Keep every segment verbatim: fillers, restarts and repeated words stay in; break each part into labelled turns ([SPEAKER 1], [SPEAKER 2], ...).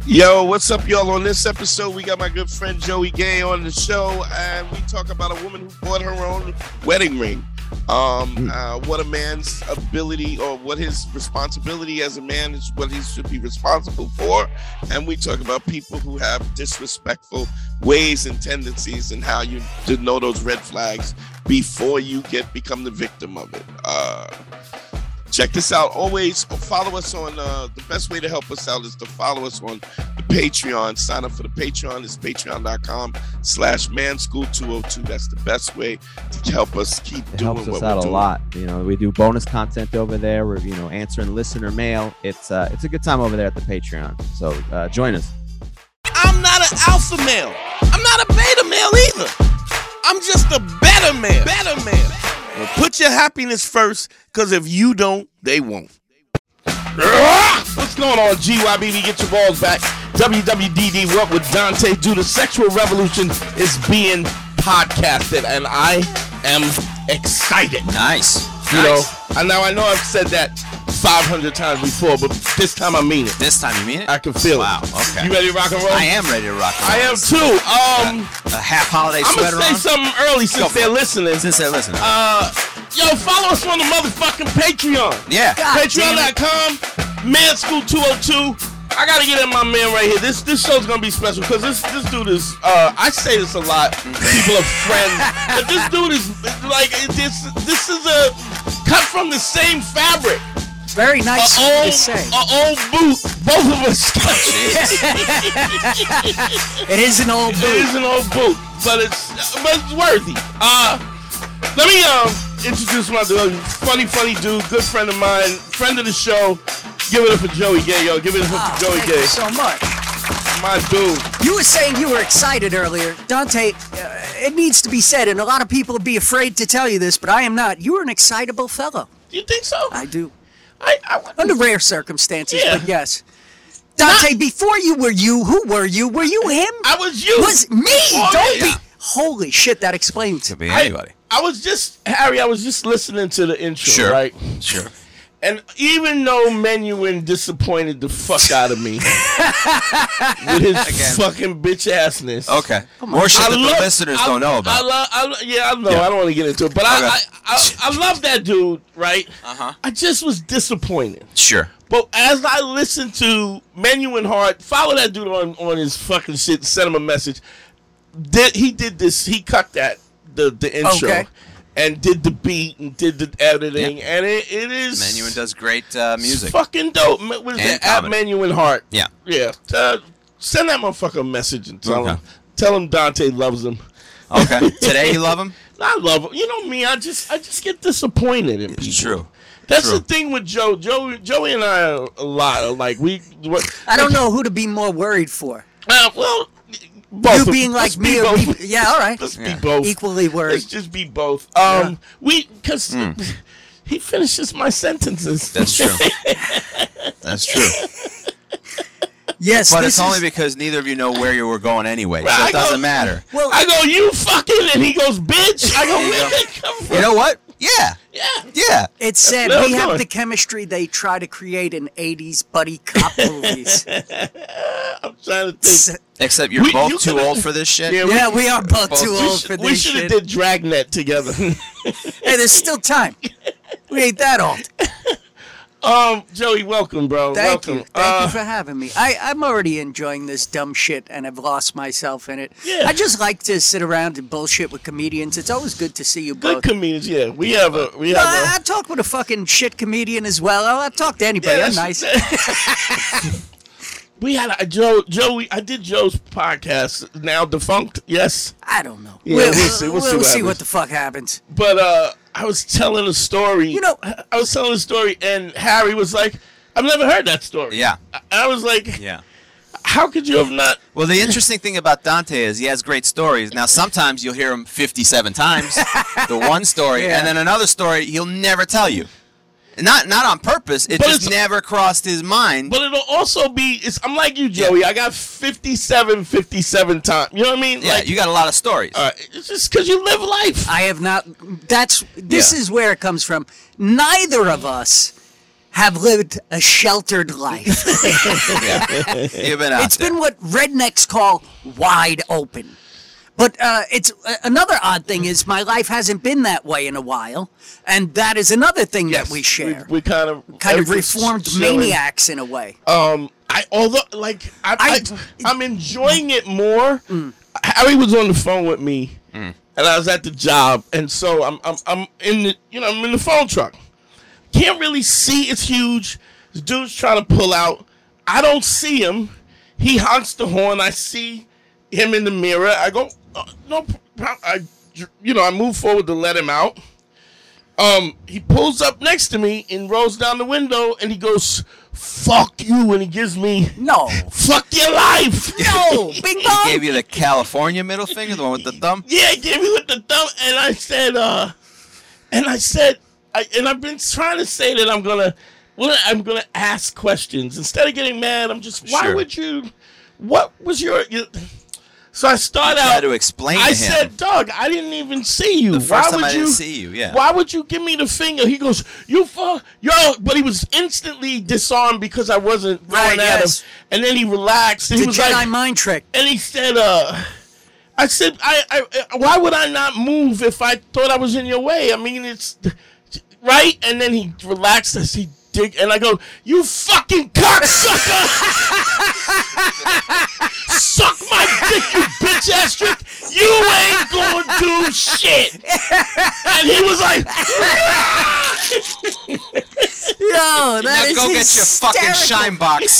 [SPEAKER 1] Yo, what's up, y'all? On this episode, we got my good friend Joey Gay on the show, and we talk about a woman who bought her own wedding ring. Um, uh, what a man's ability or what his responsibility as a man is, what he should be responsible for. And we talk about people who have disrespectful ways and tendencies and how you to know those red flags before you get become the victim of it. Uh, Check this out. Always follow us on, uh, the best way to help us out is to follow us on the Patreon. Sign up for the Patreon. It's patreon.com slash manschool202. That's the best way to help us keep
[SPEAKER 2] it
[SPEAKER 1] doing
[SPEAKER 2] helps
[SPEAKER 1] what
[SPEAKER 2] us out
[SPEAKER 1] we're
[SPEAKER 2] a
[SPEAKER 1] doing.
[SPEAKER 2] lot. You know, we do bonus content over there. We're, you know, answering listener mail. It's uh, it's a good time over there at the Patreon. So uh, join us.
[SPEAKER 1] I'm not an alpha male. I'm not a beta male either. I'm just a better man. Better man. Well, put your happiness first, because if you don't, they won't. What's going on, G Y B B? Get your balls back. W W D D, what would Dante do? The sexual revolution is being podcasted, and I am excited.
[SPEAKER 3] Nice.
[SPEAKER 1] You
[SPEAKER 3] nice.
[SPEAKER 1] know, I now I know I've said that five hundred times before, but this time I mean it.
[SPEAKER 3] This time you mean it?
[SPEAKER 1] I can feel
[SPEAKER 3] wow.
[SPEAKER 1] it.
[SPEAKER 3] Wow, okay.
[SPEAKER 1] You ready to rock and roll?
[SPEAKER 3] I am ready to rock and roll.
[SPEAKER 1] I am too. Um,
[SPEAKER 3] a, a half holiday
[SPEAKER 1] I'm
[SPEAKER 3] sweater
[SPEAKER 1] gonna say
[SPEAKER 3] on?
[SPEAKER 1] something early since they're listening.
[SPEAKER 3] Since they're listening.
[SPEAKER 1] Uh, yo, follow us on the motherfucking Patreon.
[SPEAKER 3] Yeah.
[SPEAKER 1] Patreon dot com, manschool two oh two. I gotta get in my man right here. This this show's gonna be special because this this dude is. Uh, I say this a lot. People are friends, but this dude is like this. This is a cut from the same fabric.
[SPEAKER 4] Very nice
[SPEAKER 1] a old,
[SPEAKER 4] to say.
[SPEAKER 1] An old boot. Both of us.
[SPEAKER 4] It is an old boot.
[SPEAKER 1] It is an old boot, but it's but it's worthy. Uh, let me um introduce my dude. Funny, funny dude. Good friend of mine. Friend of the show. Give it up for Joey Gay, yo. Give it up
[SPEAKER 4] Oh,
[SPEAKER 1] for Joey
[SPEAKER 4] thank
[SPEAKER 1] Gay.
[SPEAKER 4] you so much.
[SPEAKER 1] My dude.
[SPEAKER 4] You were saying you were excited earlier. Dante, uh, it needs to be said, and a lot of people would be afraid to tell you this, but I am not. You are an excitable fellow.
[SPEAKER 1] Do you think so?
[SPEAKER 4] I do.
[SPEAKER 1] I, I
[SPEAKER 4] Under rare circumstances,
[SPEAKER 1] Yeah.
[SPEAKER 4] but yes. Dante, Not- before you were you, who were you? Were you him?
[SPEAKER 1] I was you.
[SPEAKER 4] Was me?
[SPEAKER 1] Oh,
[SPEAKER 4] Don't
[SPEAKER 1] yeah.
[SPEAKER 4] be. Holy shit, that explains.
[SPEAKER 3] Could be
[SPEAKER 1] I,
[SPEAKER 3] anybody.
[SPEAKER 1] I was just, Harry, I was just listening to the intro,
[SPEAKER 3] Sure.
[SPEAKER 1] right?
[SPEAKER 3] Sure.
[SPEAKER 1] And even though Menuhin disappointed the fuck out of me with his
[SPEAKER 3] Again.
[SPEAKER 1] fucking bitch assness.
[SPEAKER 3] Okay. More shit
[SPEAKER 1] I
[SPEAKER 3] that
[SPEAKER 1] love-
[SPEAKER 3] the listeners
[SPEAKER 1] I-
[SPEAKER 3] don't know
[SPEAKER 1] I
[SPEAKER 3] about.
[SPEAKER 1] love, I, lo- yeah, I know.
[SPEAKER 3] Yeah.
[SPEAKER 1] I don't want to get into it, but I,
[SPEAKER 3] Okay.
[SPEAKER 1] I, I, I love that dude, right?
[SPEAKER 3] Uh-huh.
[SPEAKER 1] I just was disappointed.
[SPEAKER 3] Sure.
[SPEAKER 1] But as I listened to Menuhin Hart, follow that dude on, on his fucking shit, send him a message. Did he did this? He cut that the the intro.
[SPEAKER 4] Okay.
[SPEAKER 1] And did the beat and did the editing,
[SPEAKER 3] Yeah.
[SPEAKER 1] and it, it is
[SPEAKER 3] Menuhin does great uh, music.
[SPEAKER 1] fucking dope. Ma- What is
[SPEAKER 3] And
[SPEAKER 1] it? At
[SPEAKER 3] comedy.
[SPEAKER 1] Menuhin Hart.
[SPEAKER 3] Yeah.
[SPEAKER 1] Yeah. Uh, send that motherfucker a message and tell
[SPEAKER 3] Okay.
[SPEAKER 1] him tell him Dante loves him.
[SPEAKER 3] Okay. Today you love him?
[SPEAKER 1] I love him. You know me. I just I just get disappointed in people.
[SPEAKER 3] It's true.
[SPEAKER 1] That's
[SPEAKER 3] True.
[SPEAKER 1] the thing with Joe. Joe Joey and I are a lot of like we. What,
[SPEAKER 4] I don't know who to be more worried for.
[SPEAKER 1] Uh, well, both.
[SPEAKER 4] You
[SPEAKER 1] of-
[SPEAKER 4] being
[SPEAKER 1] let's
[SPEAKER 4] like
[SPEAKER 1] be
[SPEAKER 4] me or
[SPEAKER 1] both.
[SPEAKER 4] me. Yeah, all right.
[SPEAKER 1] Let's
[SPEAKER 3] Yeah.
[SPEAKER 1] be both.
[SPEAKER 4] Equally worried.
[SPEAKER 1] Let's just be both. Um, we because he finishes my sentences.
[SPEAKER 3] That's true. That's true.
[SPEAKER 4] Yes,
[SPEAKER 3] But
[SPEAKER 4] this
[SPEAKER 3] it's only
[SPEAKER 4] is,
[SPEAKER 3] because neither of you know where you were going anyway, so
[SPEAKER 1] I
[SPEAKER 3] it
[SPEAKER 1] go-
[SPEAKER 3] doesn't matter.
[SPEAKER 4] well,
[SPEAKER 1] I go, you fucking, and he goes, bitch. I go, where did that come from?
[SPEAKER 3] You know what? Yeah.
[SPEAKER 1] Yeah.
[SPEAKER 3] Yeah.
[SPEAKER 4] It's said
[SPEAKER 1] what I'm
[SPEAKER 4] we have
[SPEAKER 1] doing.
[SPEAKER 4] the chemistry they try to create in eighties buddy cop movies.
[SPEAKER 1] I'm trying to think.
[SPEAKER 4] S-
[SPEAKER 3] Except you're
[SPEAKER 1] We-
[SPEAKER 3] both
[SPEAKER 1] you
[SPEAKER 3] too
[SPEAKER 1] could've-
[SPEAKER 3] old for this shit.
[SPEAKER 1] Yeah, we-
[SPEAKER 4] yeah, we are both
[SPEAKER 3] Both-
[SPEAKER 4] too
[SPEAKER 3] we
[SPEAKER 4] old
[SPEAKER 1] sh-
[SPEAKER 4] for
[SPEAKER 1] we
[SPEAKER 4] this
[SPEAKER 1] should have
[SPEAKER 4] shit.
[SPEAKER 1] did Dragnet together.
[SPEAKER 4] Hey, there's still time. We ain't that old.
[SPEAKER 1] um, Joey, welcome, bro.
[SPEAKER 4] Thank
[SPEAKER 1] welcome.
[SPEAKER 4] you. Thank
[SPEAKER 1] Uh,
[SPEAKER 4] you for having me. I, I'm already enjoying this dumb shit and have lost myself in it.
[SPEAKER 1] Yeah.
[SPEAKER 4] I just like to sit around and bullshit with comedians. It's always good to see you
[SPEAKER 1] good
[SPEAKER 4] both.
[SPEAKER 1] comedians, yeah. We have a, we
[SPEAKER 4] No,
[SPEAKER 1] have
[SPEAKER 4] I,
[SPEAKER 1] a.
[SPEAKER 4] I talk with a fucking shit comedian as well. I'll, I'll talk to anybody.
[SPEAKER 1] Yeah,
[SPEAKER 4] I'm
[SPEAKER 1] that's-
[SPEAKER 4] nice.
[SPEAKER 1] We had a Joe. Joey, I did Joe's podcast, now defunct. Yes,
[SPEAKER 4] I don't know.
[SPEAKER 1] Yeah,
[SPEAKER 4] we'll,
[SPEAKER 1] we'll see- we'll see what
[SPEAKER 4] see
[SPEAKER 1] happens.
[SPEAKER 4] what the fuck happens.
[SPEAKER 1] but uh, I was telling a story.
[SPEAKER 4] You know-
[SPEAKER 1] I was telling a story, and Harry was like, "I've never heard that story."
[SPEAKER 3] Yeah.
[SPEAKER 1] I, I was like,
[SPEAKER 3] Yeah.
[SPEAKER 1] "How could you have not?"
[SPEAKER 3] Well, the interesting thing about Dante is he has great stories. Now, sometimes you'll hear him fifty-seven times, the one story,
[SPEAKER 4] Yeah.
[SPEAKER 3] and then another story he'll never tell you. Not not on purpose. It
[SPEAKER 1] But
[SPEAKER 3] just
[SPEAKER 1] it's-
[SPEAKER 3] never crossed his mind.
[SPEAKER 1] But it'll also be. It's, I'm like you, Joey. I got fifty-seven, fifty-seven times. You know what I mean?
[SPEAKER 3] yeah,
[SPEAKER 1] Like,
[SPEAKER 3] you got a lot of stories.
[SPEAKER 1] uh, it's just because you live life.
[SPEAKER 4] I have not. That's. This
[SPEAKER 3] Yeah.
[SPEAKER 4] is where it comes from. Neither of us have lived a sheltered life.
[SPEAKER 3] Yeah. You've been out
[SPEAKER 4] It's
[SPEAKER 3] there.
[SPEAKER 4] been what rednecks call wide open. But uh, it's uh, another odd thing is my life hasn't been that way in a while, and that is another thing that we share.
[SPEAKER 1] We, we kind of
[SPEAKER 4] kind of
[SPEAKER 1] everything's
[SPEAKER 4] reformed
[SPEAKER 1] chilling.
[SPEAKER 4] maniacs in a way.
[SPEAKER 1] Um, I although like I, I,
[SPEAKER 4] I-
[SPEAKER 1] I'm enjoying it more. Harry was on the phone with me, and I was at the job, and so I'm I'm I'm in the you know I'm in the phone truck. Can't really see. It's huge. This dude's trying to pull out. I don't see him. He honks the horn. I see him in the mirror. I go, uh, no, pro- I, you know, I move forward to let him out. Um, he pulls up next to me and rolls down the window, and he goes, "Fuck you," and he gives me,
[SPEAKER 4] No.
[SPEAKER 1] "Fuck your life."
[SPEAKER 4] No, Bing
[SPEAKER 3] He
[SPEAKER 4] Bong.
[SPEAKER 3] gave you the California middle finger, the one with the thumb.
[SPEAKER 1] Yeah, he gave me with the thumb, and I said, uh, and I said, I, and I've been trying to say that I'm gonna, well, I'm gonna ask questions instead of getting mad. I'm just, why
[SPEAKER 3] Sure.
[SPEAKER 1] would you? What was your? your so I start
[SPEAKER 3] Try
[SPEAKER 1] out.
[SPEAKER 3] to explain
[SPEAKER 1] I
[SPEAKER 3] to him.
[SPEAKER 1] said, Doug, I didn't even see you.
[SPEAKER 3] The first
[SPEAKER 1] why
[SPEAKER 3] time
[SPEAKER 1] would
[SPEAKER 3] I
[SPEAKER 1] you
[SPEAKER 3] didn't see you, yeah.
[SPEAKER 1] Why would you give me the finger? He goes, you fuck, yo, but he was instantly disarmed because I wasn't going
[SPEAKER 4] Right,
[SPEAKER 1] at
[SPEAKER 4] yes.
[SPEAKER 1] him, and then he relaxed. And
[SPEAKER 4] The
[SPEAKER 1] he was
[SPEAKER 4] Jedi
[SPEAKER 1] like,
[SPEAKER 4] mind trick.
[SPEAKER 1] and he said, uh, I said, I, I, why would I not move if I thought I was in your way? I mean, it's right. And then he relaxed as he dig, and I go, you fucking cocksucker! Suck my dick, you bitch ass trick! You ain't gonna do shit! And he was like,
[SPEAKER 4] Yo, that
[SPEAKER 3] Now
[SPEAKER 4] is
[SPEAKER 3] go get your fucking
[SPEAKER 4] hysterical.
[SPEAKER 3] shine box.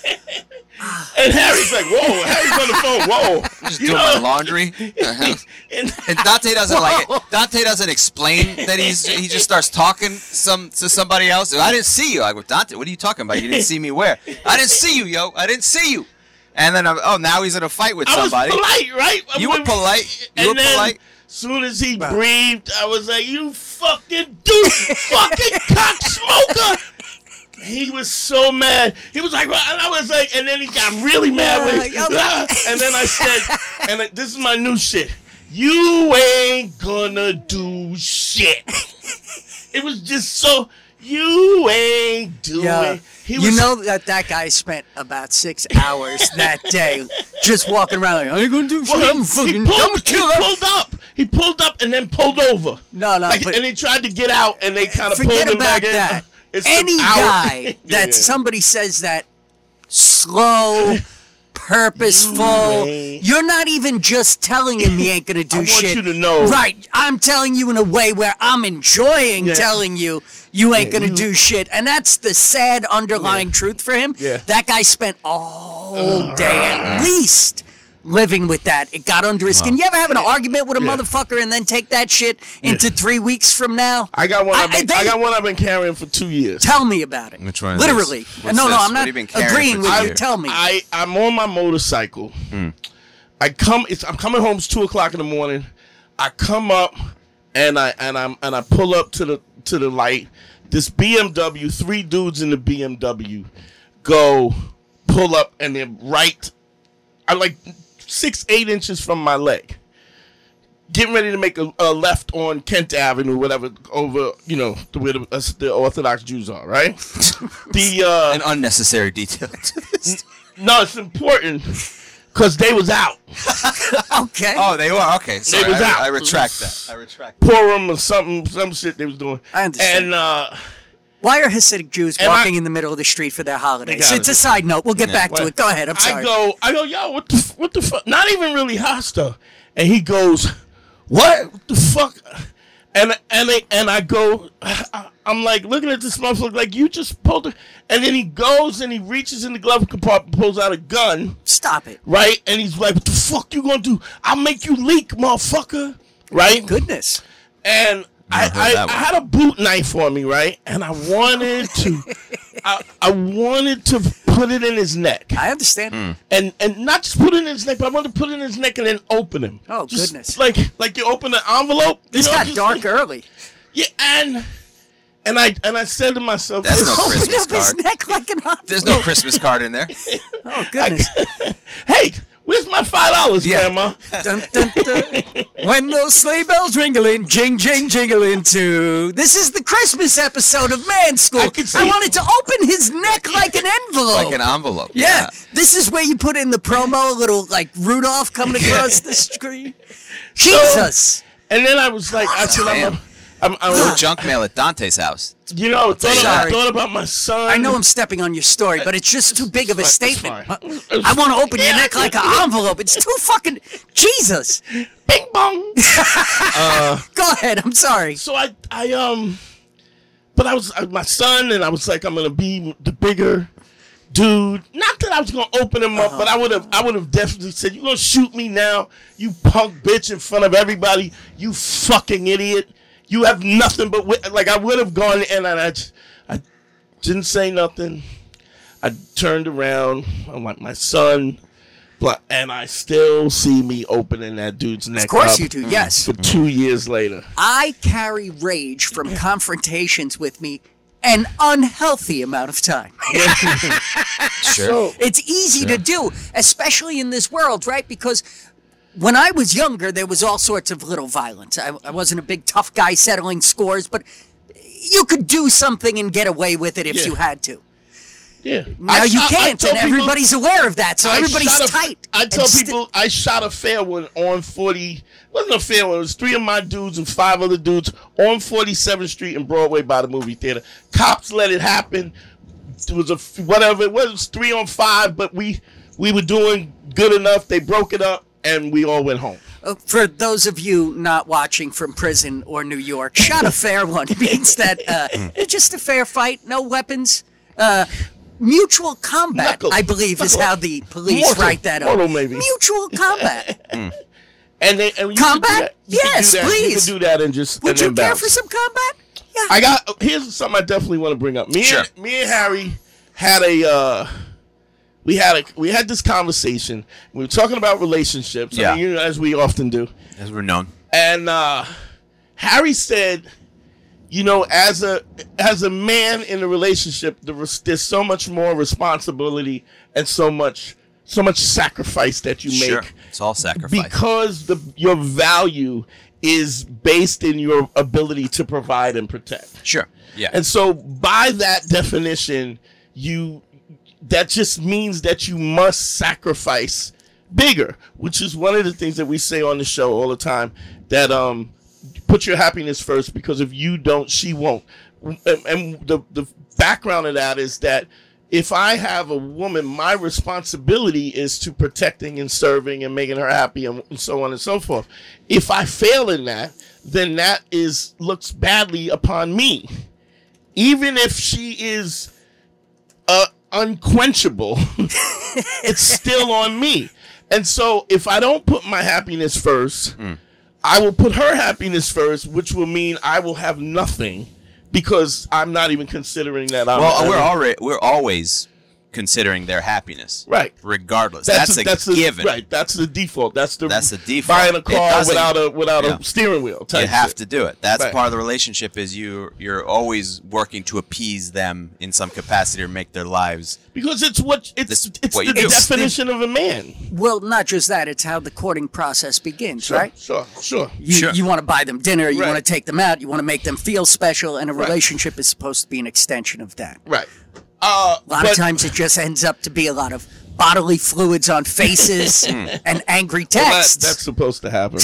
[SPEAKER 1] and Harry's like, whoa, Harry's on the phone, whoa.
[SPEAKER 3] Just
[SPEAKER 1] You
[SPEAKER 3] doing
[SPEAKER 1] know?
[SPEAKER 3] my laundry. Uh-huh.
[SPEAKER 1] And,
[SPEAKER 3] And Dante doesn't like it. Dante doesn't explain that he's he just starts talking some to somebody else. I didn't see you. I go, Dante, what are you talking about? You didn't see me where? I didn't see you, yo. I didn't see you. And then I'm, oh, now he's in a fight with
[SPEAKER 1] I was
[SPEAKER 3] somebody.
[SPEAKER 1] polite, right?
[SPEAKER 3] You were polite. You
[SPEAKER 1] and
[SPEAKER 3] were
[SPEAKER 1] then,
[SPEAKER 3] polite.
[SPEAKER 1] soon as he breathed, I was like, you fucking dude, fucking cock smoker. He was so mad. He was like, and I was like, and then he got really mad with
[SPEAKER 4] Yeah, yo,
[SPEAKER 1] ah, and then I said, and like, this is my new shit. You ain't gonna do shit. It was just so, you ain't doing.
[SPEAKER 4] Yeah.
[SPEAKER 1] He
[SPEAKER 4] You
[SPEAKER 1] was,
[SPEAKER 4] know that that guy spent about six hours that day just walking around like, I ain't gonna do shit.
[SPEAKER 1] Well,
[SPEAKER 4] I'm
[SPEAKER 1] he,
[SPEAKER 4] fucking
[SPEAKER 1] he, pulled,
[SPEAKER 4] I'm
[SPEAKER 1] he
[SPEAKER 4] kill her.
[SPEAKER 1] pulled up. He pulled up and then pulled over.
[SPEAKER 4] No, no,
[SPEAKER 1] Like,
[SPEAKER 4] but
[SPEAKER 1] and he tried to get out, and they kind of pulled
[SPEAKER 4] forget
[SPEAKER 1] him
[SPEAKER 4] about
[SPEAKER 1] back in.
[SPEAKER 4] that.
[SPEAKER 1] It's
[SPEAKER 4] Any
[SPEAKER 1] an hour.
[SPEAKER 4] guy that
[SPEAKER 1] Yeah.
[SPEAKER 4] somebody says that slow, purposeful,
[SPEAKER 1] ain't-
[SPEAKER 4] you're not even just telling him he ain't gonna do
[SPEAKER 1] I want
[SPEAKER 4] shit.
[SPEAKER 1] you to know.
[SPEAKER 4] Right, I'm telling you in a way where I'm enjoying
[SPEAKER 1] Yeah.
[SPEAKER 4] telling you you ain't
[SPEAKER 1] Yeah,
[SPEAKER 4] gonna
[SPEAKER 1] you-
[SPEAKER 4] do shit, and that's the sad underlying truth for him.
[SPEAKER 1] Yeah.
[SPEAKER 4] That guy spent a whole day at least living with that. It got under his skin. You ever have an argument with a
[SPEAKER 1] Yeah.
[SPEAKER 4] motherfucker and then take that shit into three weeks from now?
[SPEAKER 1] I got one.
[SPEAKER 4] I-
[SPEAKER 1] I've been,
[SPEAKER 4] they-
[SPEAKER 1] I got one I've been carrying for two years.
[SPEAKER 4] Tell me about it.
[SPEAKER 3] Which one is
[SPEAKER 4] Literally.
[SPEAKER 3] this? What's
[SPEAKER 4] no, no,
[SPEAKER 3] this?
[SPEAKER 4] I'm
[SPEAKER 3] What
[SPEAKER 4] not
[SPEAKER 3] have you been carrying
[SPEAKER 4] agreeing
[SPEAKER 3] for
[SPEAKER 4] with
[SPEAKER 3] two
[SPEAKER 4] you.
[SPEAKER 3] years?
[SPEAKER 4] Tell me.
[SPEAKER 1] I I'm on my motorcycle. I come. It's I'm coming home. It's two o'clock in the morning. I come up and I and I'm and I pull up to the to the light. This B M W. Three dudes in the B M W go pull up and they're right. I like six eight inches from my leg. Getting ready to make a, a left on Kent Avenue, whatever, over you know the, where the, uh, the Orthodox Jews are, right? the uh,
[SPEAKER 3] An unnecessary detail to this.
[SPEAKER 1] no, it's important because they was out.
[SPEAKER 4] okay.
[SPEAKER 3] Oh, they were? Okay. Sorry.
[SPEAKER 1] was
[SPEAKER 3] I,
[SPEAKER 1] out.
[SPEAKER 3] I retract that. I retract that.
[SPEAKER 1] Purim or something, some shit they was doing.
[SPEAKER 4] I understand.
[SPEAKER 1] And uh,
[SPEAKER 4] Why are Hasidic Jews
[SPEAKER 1] And
[SPEAKER 4] walking
[SPEAKER 1] I-
[SPEAKER 4] in the middle of the street for their holidays?
[SPEAKER 1] gotta
[SPEAKER 4] It's a
[SPEAKER 1] do-
[SPEAKER 4] side note. We'll get
[SPEAKER 3] Yeah.
[SPEAKER 4] back to it. Go ahead. I'm sorry.
[SPEAKER 1] I go, I go, yo, what the, f- what the fuck? Not even really hostile. And he goes, what? What the fuck? And and they, and I go, I, I'm like looking at this motherfucker like you just pulled it. And then he goes and he reaches in the glove compartment, pulls out a gun,
[SPEAKER 4] Stop it.
[SPEAKER 1] right? And he's like, what the fuck you gonna do? I'll make you leak, motherfucker, right?
[SPEAKER 4] Goodness.
[SPEAKER 1] And I,
[SPEAKER 3] Never heard
[SPEAKER 1] I,
[SPEAKER 3] that
[SPEAKER 1] I
[SPEAKER 3] one.
[SPEAKER 1] had a boot knife on me, right? And I wanted to, I, I wanted to put it in his neck,
[SPEAKER 4] I understand.
[SPEAKER 3] Hmm.
[SPEAKER 1] and and not just put it in his neck, but I wanted to put it in his neck and then open him.
[SPEAKER 4] Oh,
[SPEAKER 1] Just
[SPEAKER 4] goodness.
[SPEAKER 1] Like like you open an envelope. you
[SPEAKER 4] This
[SPEAKER 1] know,
[SPEAKER 4] got
[SPEAKER 1] just
[SPEAKER 4] dark
[SPEAKER 1] like-
[SPEAKER 4] early.
[SPEAKER 1] Yeah, and and I and I said to myself,
[SPEAKER 3] That's no
[SPEAKER 1] "Oh,
[SPEAKER 3] Christmas
[SPEAKER 4] Opened up his
[SPEAKER 3] card.
[SPEAKER 4] neck like an
[SPEAKER 3] There's no Christmas card in there.
[SPEAKER 4] Oh, goodness.
[SPEAKER 1] hey, where's my five five dollars,
[SPEAKER 4] Yeah.
[SPEAKER 1] Grandma.
[SPEAKER 4] Dun, dun, dun. When those sleigh bells jingling, jing, jing, jingling too. This is the Christmas episode of Man School.
[SPEAKER 1] I
[SPEAKER 4] I,
[SPEAKER 1] can see-
[SPEAKER 4] wanted to open his neck like an envelope.
[SPEAKER 3] Like an envelope.
[SPEAKER 4] yeah. This is where you put in the promo, little like Rudolph coming across the screen. Jesus.
[SPEAKER 1] And then I was like, I said, I'm,
[SPEAKER 3] Damn.
[SPEAKER 1] a, I'm, I'm
[SPEAKER 3] No
[SPEAKER 1] a,
[SPEAKER 3] junk mail at Dante's house.
[SPEAKER 1] you know, thought about,
[SPEAKER 4] Sorry.
[SPEAKER 1] thought about my son.
[SPEAKER 4] I know I'm stepping on your story, but it's just too big of a
[SPEAKER 1] It's fine, it's
[SPEAKER 4] statement.
[SPEAKER 1] fine.
[SPEAKER 4] I want to open your neck like an envelope. It's too fucking Jesus.
[SPEAKER 1] Bing bong.
[SPEAKER 4] Go ahead. I'm sorry.
[SPEAKER 1] So I, I, um, but I was uh, my son, and I was like, I'm gonna be the bigger dude. Not that I was gonna open him up, but I would have, I would have definitely said, "You gonna shoot me now, you punk bitch, in front of everybody, you fucking idiot. You have nothing but wi-" like I would have gone, and I, I, I didn't say nothing. I turned around. I'm like, my son. But, and I still see me opening that dude's neck
[SPEAKER 4] Of course
[SPEAKER 1] up
[SPEAKER 4] you do. Yes.
[SPEAKER 1] for two years later.
[SPEAKER 4] I carry rage from confrontations with me an unhealthy amount of time.
[SPEAKER 3] Sure.
[SPEAKER 1] So,
[SPEAKER 4] It's easy to do, especially in this world, right? Because when I was younger, there was all sorts of little violence. I, I wasn't a big tough guy settling scores, but you could do something and get away with it if
[SPEAKER 1] Yeah.
[SPEAKER 4] you had to.
[SPEAKER 1] yeah.
[SPEAKER 4] Now
[SPEAKER 1] I
[SPEAKER 4] you
[SPEAKER 1] shot- I
[SPEAKER 4] can't,
[SPEAKER 1] tell
[SPEAKER 4] and
[SPEAKER 1] people-
[SPEAKER 4] everybody's aware of that, so
[SPEAKER 1] I
[SPEAKER 4] everybody's
[SPEAKER 1] shot a-
[SPEAKER 4] tight.
[SPEAKER 1] I tell
[SPEAKER 4] And sti-
[SPEAKER 1] people I shot a fair one on forty. Wasn't a fair one. It was three of my dudes and five other dudes on forty-seventh Street in Broadway by the movie theater. Cops let it happen. It was a f- whatever. It was, it was three on five, but we we were doing good enough. They broke it up, and we all went home.
[SPEAKER 4] Uh, For those of you not watching from prison or New York, shot a fair one means that uh, it's just a fair fight, no weapons, uh, mutual combat.
[SPEAKER 1] Knuckle.
[SPEAKER 4] I believe is
[SPEAKER 1] Knuckle.
[SPEAKER 4] how the police
[SPEAKER 1] Mortal.
[SPEAKER 4] write that up.
[SPEAKER 1] Mortal, maybe.
[SPEAKER 4] Mutual combat.
[SPEAKER 1] And they and you
[SPEAKER 4] Combat?
[SPEAKER 1] Could do that. You could
[SPEAKER 4] Yes,
[SPEAKER 1] do that.
[SPEAKER 4] please.
[SPEAKER 1] You could do that and just
[SPEAKER 4] Would
[SPEAKER 1] and
[SPEAKER 4] you
[SPEAKER 1] then
[SPEAKER 4] care
[SPEAKER 1] bounce.
[SPEAKER 4] for some combat? Yeah.
[SPEAKER 1] I got here's something I definitely want to bring up. Me
[SPEAKER 3] Sure.
[SPEAKER 1] and me and Harry had a uh we had a we had this conversation. We were talking about relationships, I
[SPEAKER 3] Yeah.
[SPEAKER 1] mean, you know, as we often do.
[SPEAKER 3] As we're known.
[SPEAKER 1] And uh Harry said, you know, as a as a man in a relationship, there was, there's so much more responsibility and so much so much sacrifice that you
[SPEAKER 3] Sure.
[SPEAKER 1] make
[SPEAKER 3] It's all sacrifice.
[SPEAKER 1] because the your value is based in your ability to provide and protect.
[SPEAKER 3] Sure. Yeah.
[SPEAKER 1] And so by that definition, you that just means that you must sacrifice bigger, which is one of the things that we say on the show all the time, that um put your happiness first, because if you don't, she won't. And, and the the background of that is that if I have a woman, my responsibility is to protecting and serving and making her happy and so on and so forth. If I fail in that, then that is looks badly upon me. Even if she is uh, unquenchable, it's still on me. And so if I don't put my happiness first, mm. I will put her happiness first, which will mean I will have nothing, because I'm not even considering that. I'm
[SPEAKER 3] well,
[SPEAKER 1] I'm-
[SPEAKER 3] we're already we're always considering their happiness,
[SPEAKER 1] Right.
[SPEAKER 3] regardless. That's, a
[SPEAKER 1] that's the,
[SPEAKER 3] given.
[SPEAKER 1] Right. That's the default. That's the
[SPEAKER 3] That's the default.
[SPEAKER 1] Buying a
[SPEAKER 3] It
[SPEAKER 1] car
[SPEAKER 3] doesn't-
[SPEAKER 1] without a without
[SPEAKER 3] yeah.
[SPEAKER 1] a steering wheel. Type
[SPEAKER 3] You have
[SPEAKER 1] shit.
[SPEAKER 3] to do it. That's
[SPEAKER 1] Right.
[SPEAKER 3] part of the relationship. Is you you're always working to appease them in some capacity or make their lives.
[SPEAKER 1] Because it's what it's
[SPEAKER 3] This-
[SPEAKER 1] it's
[SPEAKER 3] what
[SPEAKER 1] the
[SPEAKER 3] you do.
[SPEAKER 1] definition of a man.
[SPEAKER 4] Well, not just that, it's how the courting process begins,
[SPEAKER 1] Sure,
[SPEAKER 4] right?
[SPEAKER 1] Sure. Sure.
[SPEAKER 4] You,
[SPEAKER 3] Sure.
[SPEAKER 4] you want to buy them dinner, you
[SPEAKER 1] Right.
[SPEAKER 4] want to take them out, you want to make them feel special, and a
[SPEAKER 1] Right.
[SPEAKER 4] relationship is supposed to be an extension of that.
[SPEAKER 1] Right. Uh,
[SPEAKER 4] A lot
[SPEAKER 1] but,
[SPEAKER 4] of times it just ends up to be a lot of bodily fluids on faces and angry
[SPEAKER 1] well, that,
[SPEAKER 4] texts.
[SPEAKER 1] that's supposed to happen.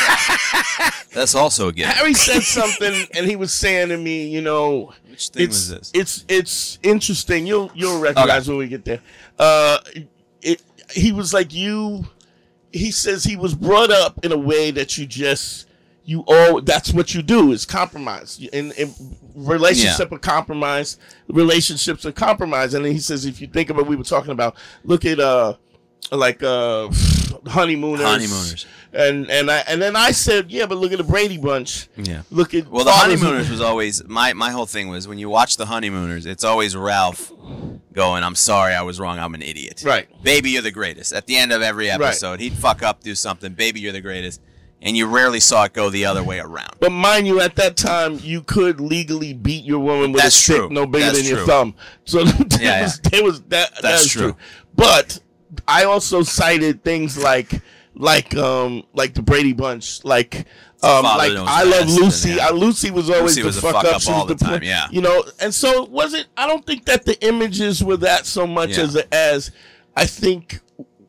[SPEAKER 1] But
[SPEAKER 3] That's also a given.
[SPEAKER 1] Harry said something, and he was saying to me, you know,
[SPEAKER 3] Which thing
[SPEAKER 1] it's
[SPEAKER 3] was this?
[SPEAKER 1] it's it's interesting. You'll you'll recognize
[SPEAKER 3] Okay.
[SPEAKER 1] when we get there. Uh, it he was like you. He says he was brought up in a way that you just you all that's what you do is compromise. In, in relationship
[SPEAKER 3] Yeah.
[SPEAKER 1] of compromise, relationships are compromise. And then he says, if you think about what we were talking about, look at uh like uh honeymooners,
[SPEAKER 3] Honeymooners.
[SPEAKER 1] and and I and then I said, yeah, but look at the Brady Bunch.
[SPEAKER 3] Yeah.
[SPEAKER 1] Look at
[SPEAKER 3] Well, the
[SPEAKER 1] fathers-
[SPEAKER 3] honeymooners was always my my whole thing was when you watch the honeymooners, it's always Ralph going, "I'm sorry, I was wrong. I'm an idiot."
[SPEAKER 1] Right.
[SPEAKER 3] Baby, you're the greatest. At the end of every episode, he'd fuck up, do something. Baby, you're the greatest. And you rarely saw it go the other way around.
[SPEAKER 1] But mind you, at that time, you could legally beat your woman with
[SPEAKER 3] That's
[SPEAKER 1] a stick
[SPEAKER 3] true.
[SPEAKER 1] no bigger
[SPEAKER 3] That's
[SPEAKER 1] than your
[SPEAKER 3] true.
[SPEAKER 1] thumb. So there
[SPEAKER 3] Yeah,
[SPEAKER 1] was, there was that.
[SPEAKER 3] That's
[SPEAKER 1] that was
[SPEAKER 3] true.
[SPEAKER 1] true. But I also cited things like like um like the Brady Bunch, like um
[SPEAKER 3] Father
[SPEAKER 1] like
[SPEAKER 3] Knows
[SPEAKER 1] I Love
[SPEAKER 3] Best,
[SPEAKER 1] Lucy.
[SPEAKER 3] and, yeah.
[SPEAKER 1] I, Lucy was always
[SPEAKER 3] Lucy
[SPEAKER 1] the
[SPEAKER 3] was a
[SPEAKER 1] fuck,
[SPEAKER 3] fuck
[SPEAKER 1] up,
[SPEAKER 3] up
[SPEAKER 1] She
[SPEAKER 3] all
[SPEAKER 1] was
[SPEAKER 3] the
[SPEAKER 1] pl-
[SPEAKER 3] time, yeah.
[SPEAKER 1] You know, and so it wasn't. I don't think that the images were that so much
[SPEAKER 3] Yeah.
[SPEAKER 1] as as I think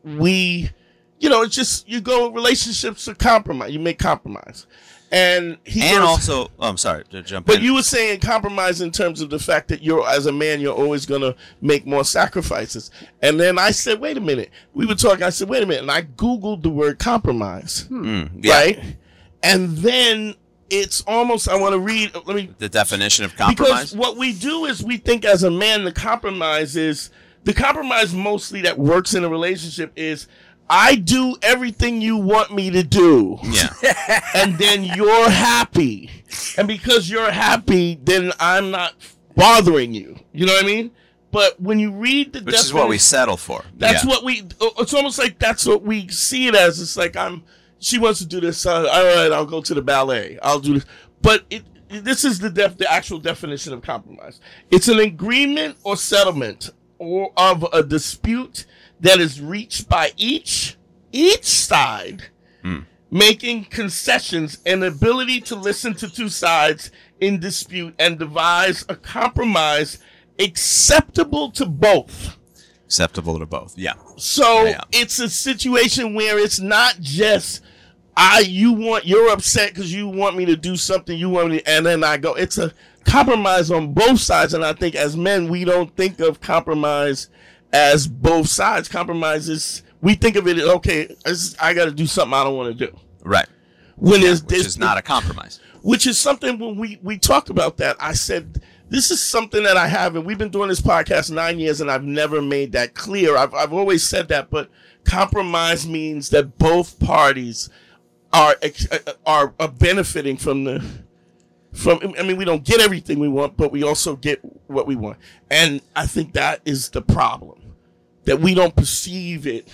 [SPEAKER 1] we, you know, it's just you go relationships are compromise. You make compromise, and he
[SPEAKER 3] And
[SPEAKER 1] goes,
[SPEAKER 3] also, oh, I'm sorry to jump
[SPEAKER 1] But
[SPEAKER 3] in.
[SPEAKER 1] you were saying compromise in terms of the fact that you're, as a man, you're always going to make more sacrifices. And then I said, wait a minute. We were talking. I said, wait a minute. And I Googled the word compromise.
[SPEAKER 3] Mm, yeah.
[SPEAKER 1] Right? And then it's almost, I want to read, let me,
[SPEAKER 3] The definition of compromise.
[SPEAKER 1] because what we do is we think as a man, the compromise is, the compromise mostly that works in a relationship is, I do everything you want me to do.
[SPEAKER 3] Yeah.
[SPEAKER 1] And then you're happy. And because you're happy, then I'm not bothering you. You know what I mean? But when you read the
[SPEAKER 3] Which is what we
[SPEAKER 1] definition-
[SPEAKER 3] settle for.
[SPEAKER 1] That's
[SPEAKER 3] yeah.
[SPEAKER 1] what we, it's almost like that's what we see it as. It's like, I'm, she wants to do this. Uh, all right, I'll go to the ballet. I'll do this. But it, this is the def, the actual definition of compromise. It's an agreement or settlement or of a dispute that is reached by each each side,
[SPEAKER 3] Mm.
[SPEAKER 1] making concessions and ability to listen to two sides in dispute and devise a compromise acceptable to both.
[SPEAKER 3] Acceptable to both. Yeah.
[SPEAKER 1] So
[SPEAKER 3] Yeah, yeah.
[SPEAKER 1] it's a situation where it's not just I you want you're upset because you want me to do something you want me to, and then I go. It's a compromise on both sides, and I think as men we don't think of compromise as both sides. Compromise is we think of it as, okay, it's- I got to do something I don't want to do.
[SPEAKER 3] Right.
[SPEAKER 1] When
[SPEAKER 3] Yeah,
[SPEAKER 1] there's
[SPEAKER 3] which
[SPEAKER 1] this,
[SPEAKER 3] is not a compromise.
[SPEAKER 1] which is something when we we talked about that, I said this is something that I have, and we've been doing this podcast nine years, and I've never made that clear. I've I've always said that, but compromise means that both parties are ex- are, are benefiting from the from. I mean, we don't get everything we want, but we also get what we want, and I think that is the problem, that we don't perceive it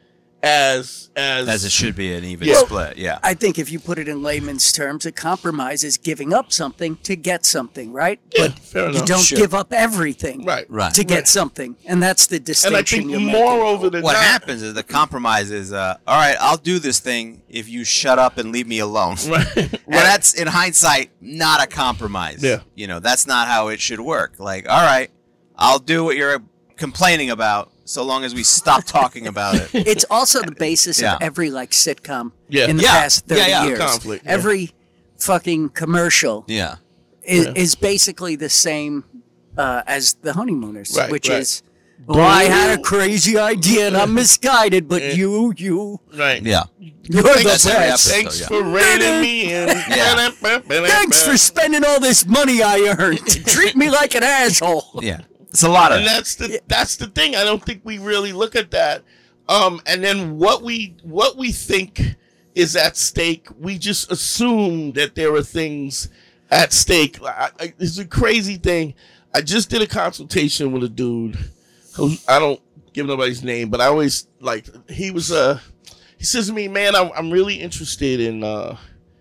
[SPEAKER 1] as as
[SPEAKER 3] As it should be an even
[SPEAKER 1] Yeah.
[SPEAKER 3] split. Yeah.
[SPEAKER 4] I think if you put it in layman's terms, a compromise is giving up something to get something, right?
[SPEAKER 1] Yeah,
[SPEAKER 4] but
[SPEAKER 1] fair
[SPEAKER 4] you
[SPEAKER 1] enough.
[SPEAKER 4] don't
[SPEAKER 3] Sure.
[SPEAKER 4] give up everything
[SPEAKER 1] right
[SPEAKER 3] Right.
[SPEAKER 4] to get
[SPEAKER 1] Right.
[SPEAKER 4] something, and that's the
[SPEAKER 1] And I
[SPEAKER 4] distinction
[SPEAKER 1] think
[SPEAKER 4] you're making.
[SPEAKER 1] moreover than
[SPEAKER 3] What
[SPEAKER 1] not,
[SPEAKER 3] happens is the compromise is, uh, all right, I'll do this thing if you shut up and leave me alone.
[SPEAKER 1] Right.
[SPEAKER 3] Well, that's in hindsight not a compromise.
[SPEAKER 1] Yeah.
[SPEAKER 3] You know, that's not how it should work. Like, all right, I'll do what you're complaining about so long as we stop talking about it.
[SPEAKER 4] It's also the basis
[SPEAKER 3] Yeah.
[SPEAKER 4] of every like sitcom
[SPEAKER 1] Yeah.
[SPEAKER 4] in the
[SPEAKER 3] Yeah.
[SPEAKER 4] past thirty
[SPEAKER 3] Yeah, yeah.
[SPEAKER 4] years.
[SPEAKER 1] Conflict, yeah.
[SPEAKER 4] Every fucking commercial
[SPEAKER 3] Yeah.
[SPEAKER 4] is,
[SPEAKER 1] Yeah.
[SPEAKER 4] is basically the same uh, as the honeymooners,
[SPEAKER 1] Right,
[SPEAKER 4] which
[SPEAKER 1] right.
[SPEAKER 4] is, well, I had a crazy idea and I'm misguided, but
[SPEAKER 1] Yeah.
[SPEAKER 4] you, you,
[SPEAKER 1] Right.
[SPEAKER 3] Yeah.
[SPEAKER 4] you're
[SPEAKER 1] Thanks,
[SPEAKER 4] the
[SPEAKER 3] That's every
[SPEAKER 4] best.
[SPEAKER 3] episode,
[SPEAKER 1] thanks
[SPEAKER 3] yeah.
[SPEAKER 1] for rating me in.
[SPEAKER 3] Yeah.
[SPEAKER 4] Thanks for spending all this money I earned to treat me like an asshole.
[SPEAKER 3] Yeah. It's a lot of
[SPEAKER 1] And that's the that's the thing. I don't think we really look at that. Um, and then what we what we think is at stake, we just assume that there are things at stake. I, I, it's a crazy thing. I just did a consultation with a dude who I don't give nobody's name, but I always like he was uh he says to me, man, I'm I'm really interested in uh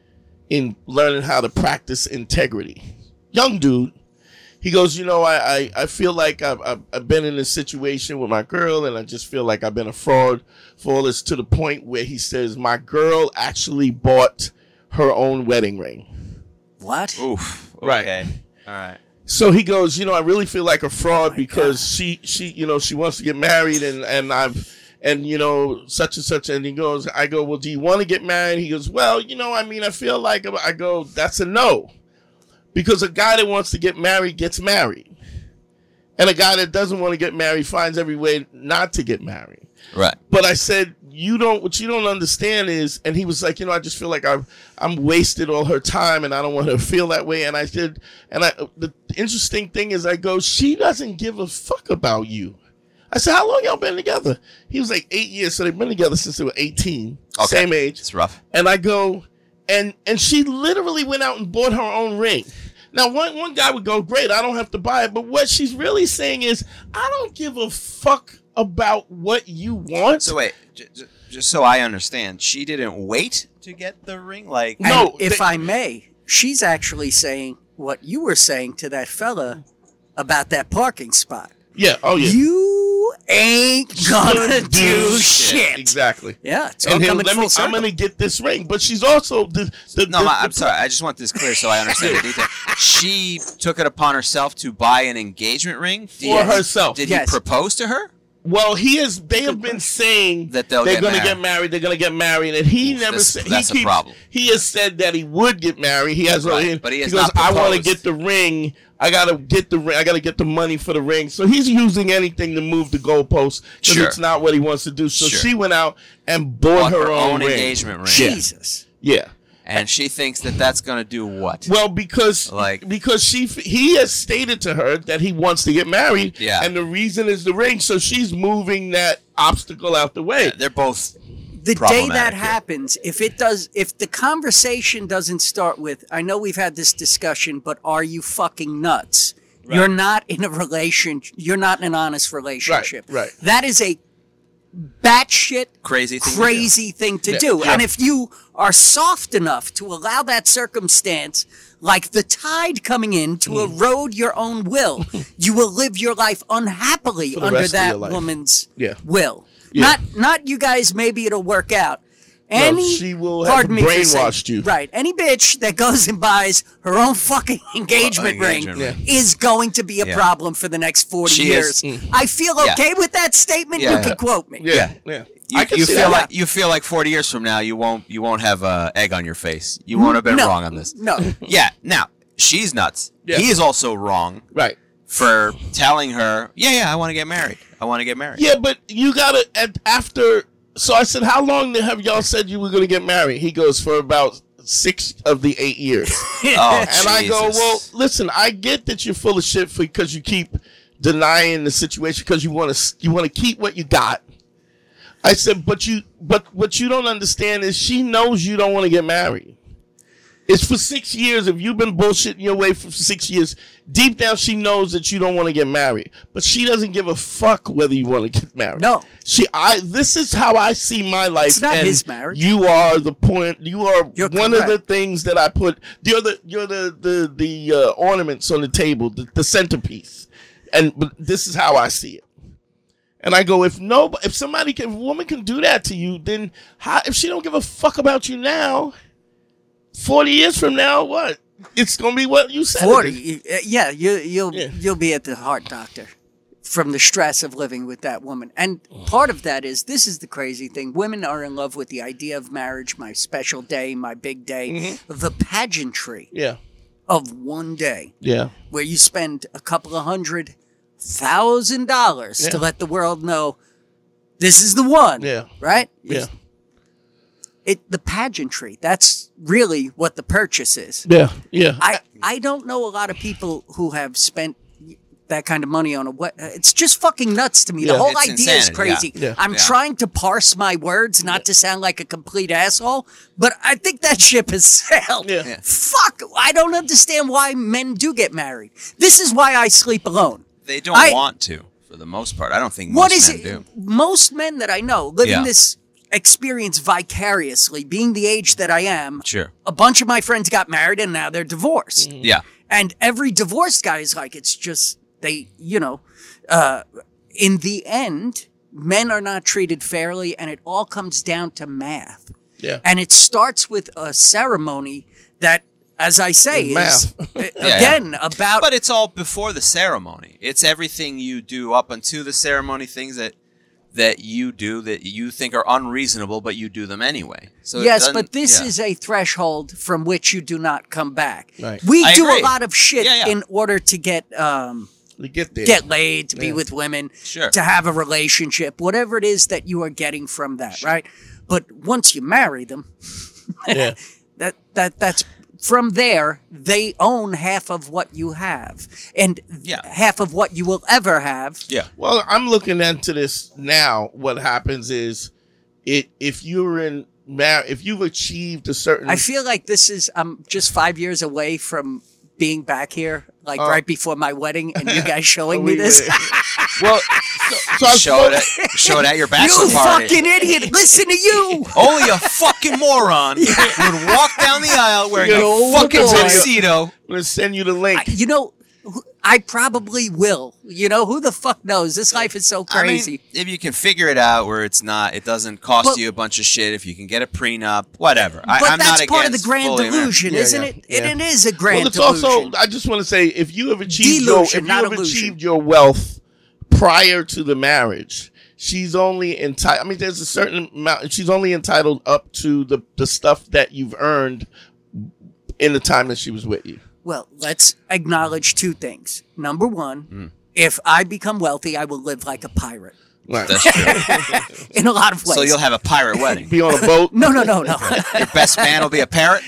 [SPEAKER 1] in learning how to practice integrity. Young dude. He goes, you know, I, I, I feel like I've, I've, I've been in a situation with my girl, and I just feel like I've been a fraud for all this, to the point where he says my girl actually bought her own wedding ring.
[SPEAKER 4] What?
[SPEAKER 3] Oof.
[SPEAKER 1] Right.
[SPEAKER 3] Okay. All right.
[SPEAKER 1] So he goes, you know, I really feel like a fraud
[SPEAKER 4] Oh my
[SPEAKER 1] because
[SPEAKER 4] God.
[SPEAKER 1] she, she, you know, she wants to get married, and, and I've, and, you know, such and such. And he goes, I go, well, do you want to get married? He goes, well, you know, I mean, I feel like, I go, that's a no. Because a guy that wants to get married gets married. And a guy that doesn't want to get married finds every way not to get married.
[SPEAKER 3] Right.
[SPEAKER 1] But I said, you don't, what you don't understand is, and he was like, you know, I just feel like I've, I'm wasted all her time and I don't want her to feel that way. And I said, and I, the interesting thing is I go, she doesn't give a fuck about you. I said, how long y'all been together? He was like eight years. So they've been together since they were eighteen.
[SPEAKER 3] Okay.
[SPEAKER 1] Same age.
[SPEAKER 3] It's rough.
[SPEAKER 1] And I go, and and she literally went out and bought her own ring. Now, one one guy would go, great, I don't have to buy it. But what she's really saying is, I don't give a fuck about what you want.
[SPEAKER 3] So wait, j- j- just so I understand, she didn't wait to get the ring? Like,
[SPEAKER 4] And
[SPEAKER 1] No,
[SPEAKER 4] if
[SPEAKER 1] they-
[SPEAKER 4] I may, she's actually saying what you were saying to that fella about that parking spot.
[SPEAKER 1] yeah, oh yeah.
[SPEAKER 4] You ain't gonna do shit.
[SPEAKER 1] Exactly.
[SPEAKER 4] Yeah, it's all
[SPEAKER 1] And he'll,
[SPEAKER 4] coming
[SPEAKER 1] let
[SPEAKER 4] full
[SPEAKER 1] me,
[SPEAKER 4] circle.
[SPEAKER 1] I'm gonna get this ring, but she's also the. the
[SPEAKER 3] No,
[SPEAKER 1] the,
[SPEAKER 3] I- I'm
[SPEAKER 1] the-
[SPEAKER 3] sorry. I just want this clear so I understand the detail. She took it upon herself to buy an engagement ring
[SPEAKER 1] For herself.
[SPEAKER 3] Did
[SPEAKER 4] Yes.
[SPEAKER 3] he propose to her?
[SPEAKER 1] Well, he is. They have been saying
[SPEAKER 3] That they'll
[SPEAKER 1] they're
[SPEAKER 3] get
[SPEAKER 1] going to
[SPEAKER 3] married.
[SPEAKER 1] get married. They're going to get married, and he
[SPEAKER 3] Oof,
[SPEAKER 1] never
[SPEAKER 3] this-
[SPEAKER 1] said.
[SPEAKER 3] that's a
[SPEAKER 1] he keeps,
[SPEAKER 3] problem.
[SPEAKER 1] He has said that he would get married. He has,
[SPEAKER 3] Right,
[SPEAKER 1] he,
[SPEAKER 3] but he has
[SPEAKER 1] goes,
[SPEAKER 3] not
[SPEAKER 1] I want to
[SPEAKER 3] proposed.
[SPEAKER 1] get the ring. I gotta get the ring. I gotta get the money for the ring. So he's using anything to move the goalposts because
[SPEAKER 3] Sure.
[SPEAKER 1] it's not what he wants to do. So
[SPEAKER 3] Sure.
[SPEAKER 1] she went out and bought,
[SPEAKER 3] Bought
[SPEAKER 1] her,
[SPEAKER 3] her
[SPEAKER 1] own,
[SPEAKER 3] own
[SPEAKER 1] ring.
[SPEAKER 3] engagement ring.
[SPEAKER 1] Yeah.
[SPEAKER 4] Jesus.
[SPEAKER 1] Yeah.
[SPEAKER 3] And she thinks that that's going to do what?
[SPEAKER 1] Well, because
[SPEAKER 3] Like-
[SPEAKER 1] because she he has stated to her that he wants to get married,
[SPEAKER 3] Yeah.
[SPEAKER 1] and the reason is the ring. So she's moving that obstacle out the way.
[SPEAKER 3] They're both.
[SPEAKER 4] The day
[SPEAKER 3] Problematic
[SPEAKER 4] that
[SPEAKER 3] here.
[SPEAKER 4] happens, if it does, if the conversation doesn't start with, I know we've had this discussion, but are you fucking nuts? You're not in a relation. You're not in an honest relationship.
[SPEAKER 1] right.
[SPEAKER 4] That is a batshit
[SPEAKER 3] Crazy thing to do.
[SPEAKER 4] crazy thing to
[SPEAKER 1] Yeah,
[SPEAKER 4] do.
[SPEAKER 1] yeah.
[SPEAKER 4] And if you are soft enough to allow that circumstance, like the tide coming in, to
[SPEAKER 1] Mm.
[SPEAKER 4] erode your own will, you will live your life unhappily
[SPEAKER 1] the
[SPEAKER 4] under
[SPEAKER 1] rest of
[SPEAKER 4] that
[SPEAKER 1] your life.
[SPEAKER 4] woman's
[SPEAKER 1] Yeah.
[SPEAKER 4] will.
[SPEAKER 1] Yeah.
[SPEAKER 4] Not, not you guys. Maybe it'll work out. Any,
[SPEAKER 1] she will have
[SPEAKER 4] pardon me for saying-
[SPEAKER 1] brainwashed you.
[SPEAKER 4] Right. Any bitch that goes and buys her own fucking engagement,
[SPEAKER 3] engagement
[SPEAKER 4] ring
[SPEAKER 3] ring.
[SPEAKER 4] is going to be a
[SPEAKER 3] Yeah.
[SPEAKER 4] problem for the next forty
[SPEAKER 3] She
[SPEAKER 4] years.
[SPEAKER 3] is-
[SPEAKER 4] I feel
[SPEAKER 3] Yeah.
[SPEAKER 4] okay with that statement.
[SPEAKER 3] Yeah.
[SPEAKER 4] You can quote me.
[SPEAKER 1] Yeah, yeah.
[SPEAKER 3] You,
[SPEAKER 1] I can
[SPEAKER 3] you
[SPEAKER 1] see
[SPEAKER 3] feel
[SPEAKER 1] that.
[SPEAKER 3] like you feel like forty years from now you won't you won't have uh, egg on your face. You won't have been
[SPEAKER 4] No.
[SPEAKER 3] wrong on this.
[SPEAKER 4] No.
[SPEAKER 3] Yeah. Now she's nuts.
[SPEAKER 1] Yeah.
[SPEAKER 3] He is also wrong
[SPEAKER 1] right.
[SPEAKER 3] for telling her, yeah, yeah, I want to get married. I want to get married.
[SPEAKER 1] Yeah, but you gotta at, after. So I said, how long have y'all said you were gonna get married? He goes, for about six of the eight years.
[SPEAKER 3] Oh,
[SPEAKER 1] And I go,
[SPEAKER 3] Jesus.
[SPEAKER 1] well, listen, I get that you're full of shit because you keep denying the situation because you want to you want to keep what you got. I said, but you but what you don't understand is she knows you don't want to get married. It's for six years. If you've been bullshitting your way for six years, deep down she knows that you don't want to get married. But she doesn't give a fuck whether you want to get married.
[SPEAKER 4] No.
[SPEAKER 1] She I this is how I see my life.
[SPEAKER 4] It's not
[SPEAKER 1] and
[SPEAKER 4] his marriage.
[SPEAKER 1] You are the point. You are
[SPEAKER 4] You're
[SPEAKER 1] one of the
[SPEAKER 4] correct.
[SPEAKER 1] things that I put. You're the you're the the the uh, ornaments on the table, the, the centerpiece, and but this is how I see it. And I go, if no, if somebody can, if a woman can do that to you, then how? If she don't give a fuck about you now, forty years from now, what? It's gonna be what you said. it is.
[SPEAKER 4] Forty. you- uh, Yeah. You, you'll
[SPEAKER 1] Yeah.
[SPEAKER 4] you'll be at the heart doctor from the stress of living with that woman. And part of that is this is the crazy thing. Women are in love with the idea of marriage, my special day, my big day,
[SPEAKER 1] Mm-hmm.
[SPEAKER 4] the pageantry
[SPEAKER 1] Yeah,
[SPEAKER 4] of one day.
[SPEAKER 1] yeah,
[SPEAKER 4] Where you spend a couple of hundred thousand dollars to
[SPEAKER 1] Yeah.
[SPEAKER 4] let the world know this is the one.
[SPEAKER 1] Yeah.
[SPEAKER 4] Right?
[SPEAKER 1] yeah,
[SPEAKER 4] It the pageantry. That's really what the purchase is.
[SPEAKER 1] yeah, yeah.
[SPEAKER 4] I, I don't know a lot of people who have spent that kind of money on a what it's just fucking nuts to me.
[SPEAKER 1] Yeah.
[SPEAKER 4] The whole
[SPEAKER 3] It's
[SPEAKER 4] idea is
[SPEAKER 3] insanity,
[SPEAKER 4] crazy.
[SPEAKER 1] yeah. Yeah.
[SPEAKER 4] I'm
[SPEAKER 3] Yeah.
[SPEAKER 4] trying to parse my words not to sound like a complete asshole, but I think that ship has sailed.
[SPEAKER 1] Yeah.
[SPEAKER 3] Yeah.
[SPEAKER 4] Fuck, I don't understand why men do get married. This is why I sleep alone.
[SPEAKER 3] They don't
[SPEAKER 4] I-
[SPEAKER 3] want to, for the most part. I don't think
[SPEAKER 4] What
[SPEAKER 3] most
[SPEAKER 4] is
[SPEAKER 3] men
[SPEAKER 4] it?
[SPEAKER 3] do.
[SPEAKER 4] Most men that I know living
[SPEAKER 3] Yeah.
[SPEAKER 4] this experience vicariously, being the age that I am.
[SPEAKER 3] Sure.
[SPEAKER 4] A bunch of my friends got married and now they're divorced.
[SPEAKER 3] Yeah.
[SPEAKER 4] And every divorced guy is like, it's just, they, you know, uh, in the end, men are not treated fairly and it all comes down to math.
[SPEAKER 1] Yeah.
[SPEAKER 4] And it starts with a ceremony that, as I say, is,
[SPEAKER 1] Math.
[SPEAKER 4] uh,
[SPEAKER 3] Yeah.
[SPEAKER 4] again, about,
[SPEAKER 3] But it's all before the ceremony. It's everything you do up until the ceremony, things that that you do that you think are unreasonable, but you do them anyway. So it
[SPEAKER 4] yes,
[SPEAKER 3] doesn't-
[SPEAKER 4] but this
[SPEAKER 3] yeah.
[SPEAKER 4] is a threshold from which you do not come back.
[SPEAKER 1] Right.
[SPEAKER 4] We
[SPEAKER 3] I
[SPEAKER 4] do
[SPEAKER 3] agree.
[SPEAKER 4] a lot of shit
[SPEAKER 3] Yeah, yeah.
[SPEAKER 4] in order to get, um,
[SPEAKER 1] We get there.
[SPEAKER 4] get laid, to be
[SPEAKER 1] Yeah.
[SPEAKER 4] with women,
[SPEAKER 3] Sure.
[SPEAKER 4] to have a relationship, whatever it is that you are getting from that, right? But once you marry them,
[SPEAKER 1] Yeah.
[SPEAKER 4] that that that's from there they own half of what you have and
[SPEAKER 3] Yeah.
[SPEAKER 4] half of what you will ever have.
[SPEAKER 3] Yeah.
[SPEAKER 1] Well, I'm looking into this now. What happens is, it if you're in mar- if you've achieved a certain,
[SPEAKER 4] I feel like this is I'm just five years away from being back here, like
[SPEAKER 1] Oh.
[SPEAKER 4] right before my wedding, and you guys showing
[SPEAKER 1] We-
[SPEAKER 4] me this.
[SPEAKER 1] well, so, so I
[SPEAKER 3] Show it,
[SPEAKER 1] spoke-
[SPEAKER 3] at, show it at your
[SPEAKER 4] You
[SPEAKER 3] bachelor party.
[SPEAKER 4] fucking idiot! Listen to you.
[SPEAKER 3] Only a fucking moron would walk down the aisle wearing
[SPEAKER 1] Yeah.
[SPEAKER 3] a
[SPEAKER 4] Oh,
[SPEAKER 3] fucking
[SPEAKER 4] boy.
[SPEAKER 3] tuxedo.
[SPEAKER 1] I'm gonna send you the link.
[SPEAKER 4] You know, I probably will. You know, who the fuck knows? This life is so crazy.
[SPEAKER 3] I mean, if you can figure it out where it's not, it doesn't cost
[SPEAKER 4] But-
[SPEAKER 3] you a bunch of shit. If you can get a prenup, whatever. I,
[SPEAKER 4] but
[SPEAKER 3] I'm
[SPEAKER 4] that's
[SPEAKER 3] not
[SPEAKER 4] part of the
[SPEAKER 3] against
[SPEAKER 4] grand
[SPEAKER 3] fully American.
[SPEAKER 4] delusion,
[SPEAKER 1] Yeah,
[SPEAKER 4] isn't
[SPEAKER 1] yeah,
[SPEAKER 4] it?
[SPEAKER 1] yeah.
[SPEAKER 4] It is a grand
[SPEAKER 1] Well, it's
[SPEAKER 4] delusion.
[SPEAKER 1] also. I just want to say, if you have achieved your,
[SPEAKER 4] Delusion,
[SPEAKER 1] if you
[SPEAKER 4] not
[SPEAKER 1] have
[SPEAKER 4] illusion.
[SPEAKER 1] achieved your wealth prior to the marriage, she's only entitled. I mean, there's a certain amount. She's only entitled up to the the stuff that you've earned in the time that she was with you.
[SPEAKER 4] Well, let's acknowledge two things. Number one,
[SPEAKER 3] Hmm.
[SPEAKER 4] if I become wealthy, I will live like a pirate
[SPEAKER 1] Right.
[SPEAKER 3] That's true.
[SPEAKER 4] in a lot of ways.
[SPEAKER 3] So you'll have a pirate wedding.
[SPEAKER 1] Be on a boat.
[SPEAKER 4] no, no, no, no.
[SPEAKER 3] Your best man will be a parrot.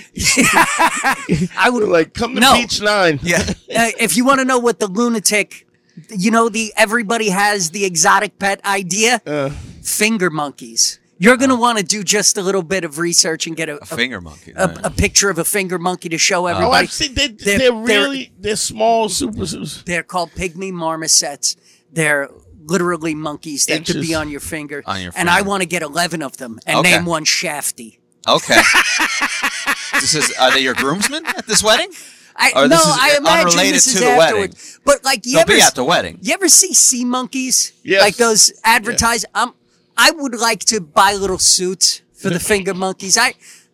[SPEAKER 4] I would
[SPEAKER 1] Like, come to
[SPEAKER 4] No.
[SPEAKER 1] Beach Nine.
[SPEAKER 3] Yeah.
[SPEAKER 4] uh, if you want to know what the lunatic, you know, the everybody has the exotic pet idea,
[SPEAKER 1] Uh,
[SPEAKER 4] finger monkeys. You're going to want to do just a little bit of research and get a,
[SPEAKER 3] A finger monkey.
[SPEAKER 4] a,
[SPEAKER 3] right.
[SPEAKER 4] a picture of a finger monkey to show
[SPEAKER 1] oh,
[SPEAKER 4] everybody.
[SPEAKER 1] I've seen. They,
[SPEAKER 4] They're-
[SPEAKER 1] they're,
[SPEAKER 4] they're-
[SPEAKER 1] really. They're, small super.
[SPEAKER 4] They're called pygmy marmosets. They're literally monkeys that could be
[SPEAKER 1] Inches.
[SPEAKER 4] on your finger.
[SPEAKER 3] On your
[SPEAKER 4] and I
[SPEAKER 3] finger.
[SPEAKER 4] want to get eleven of them and
[SPEAKER 3] Okay.
[SPEAKER 4] name one Shafty.
[SPEAKER 3] Okay. This is. Are they your groomsmen at this wedding?
[SPEAKER 4] I,
[SPEAKER 3] Or
[SPEAKER 4] no,
[SPEAKER 3] this is
[SPEAKER 4] I imagine
[SPEAKER 3] unrelated
[SPEAKER 4] this is
[SPEAKER 3] to the
[SPEAKER 4] afterward.
[SPEAKER 3] wedding?
[SPEAKER 4] But like, you
[SPEAKER 3] They'll
[SPEAKER 4] ever,
[SPEAKER 3] be at the wedding.
[SPEAKER 4] you ever see sea monkeys?
[SPEAKER 1] Yes.
[SPEAKER 4] Like those advertised. Um, I would like to buy little suits for the finger monkeys. I,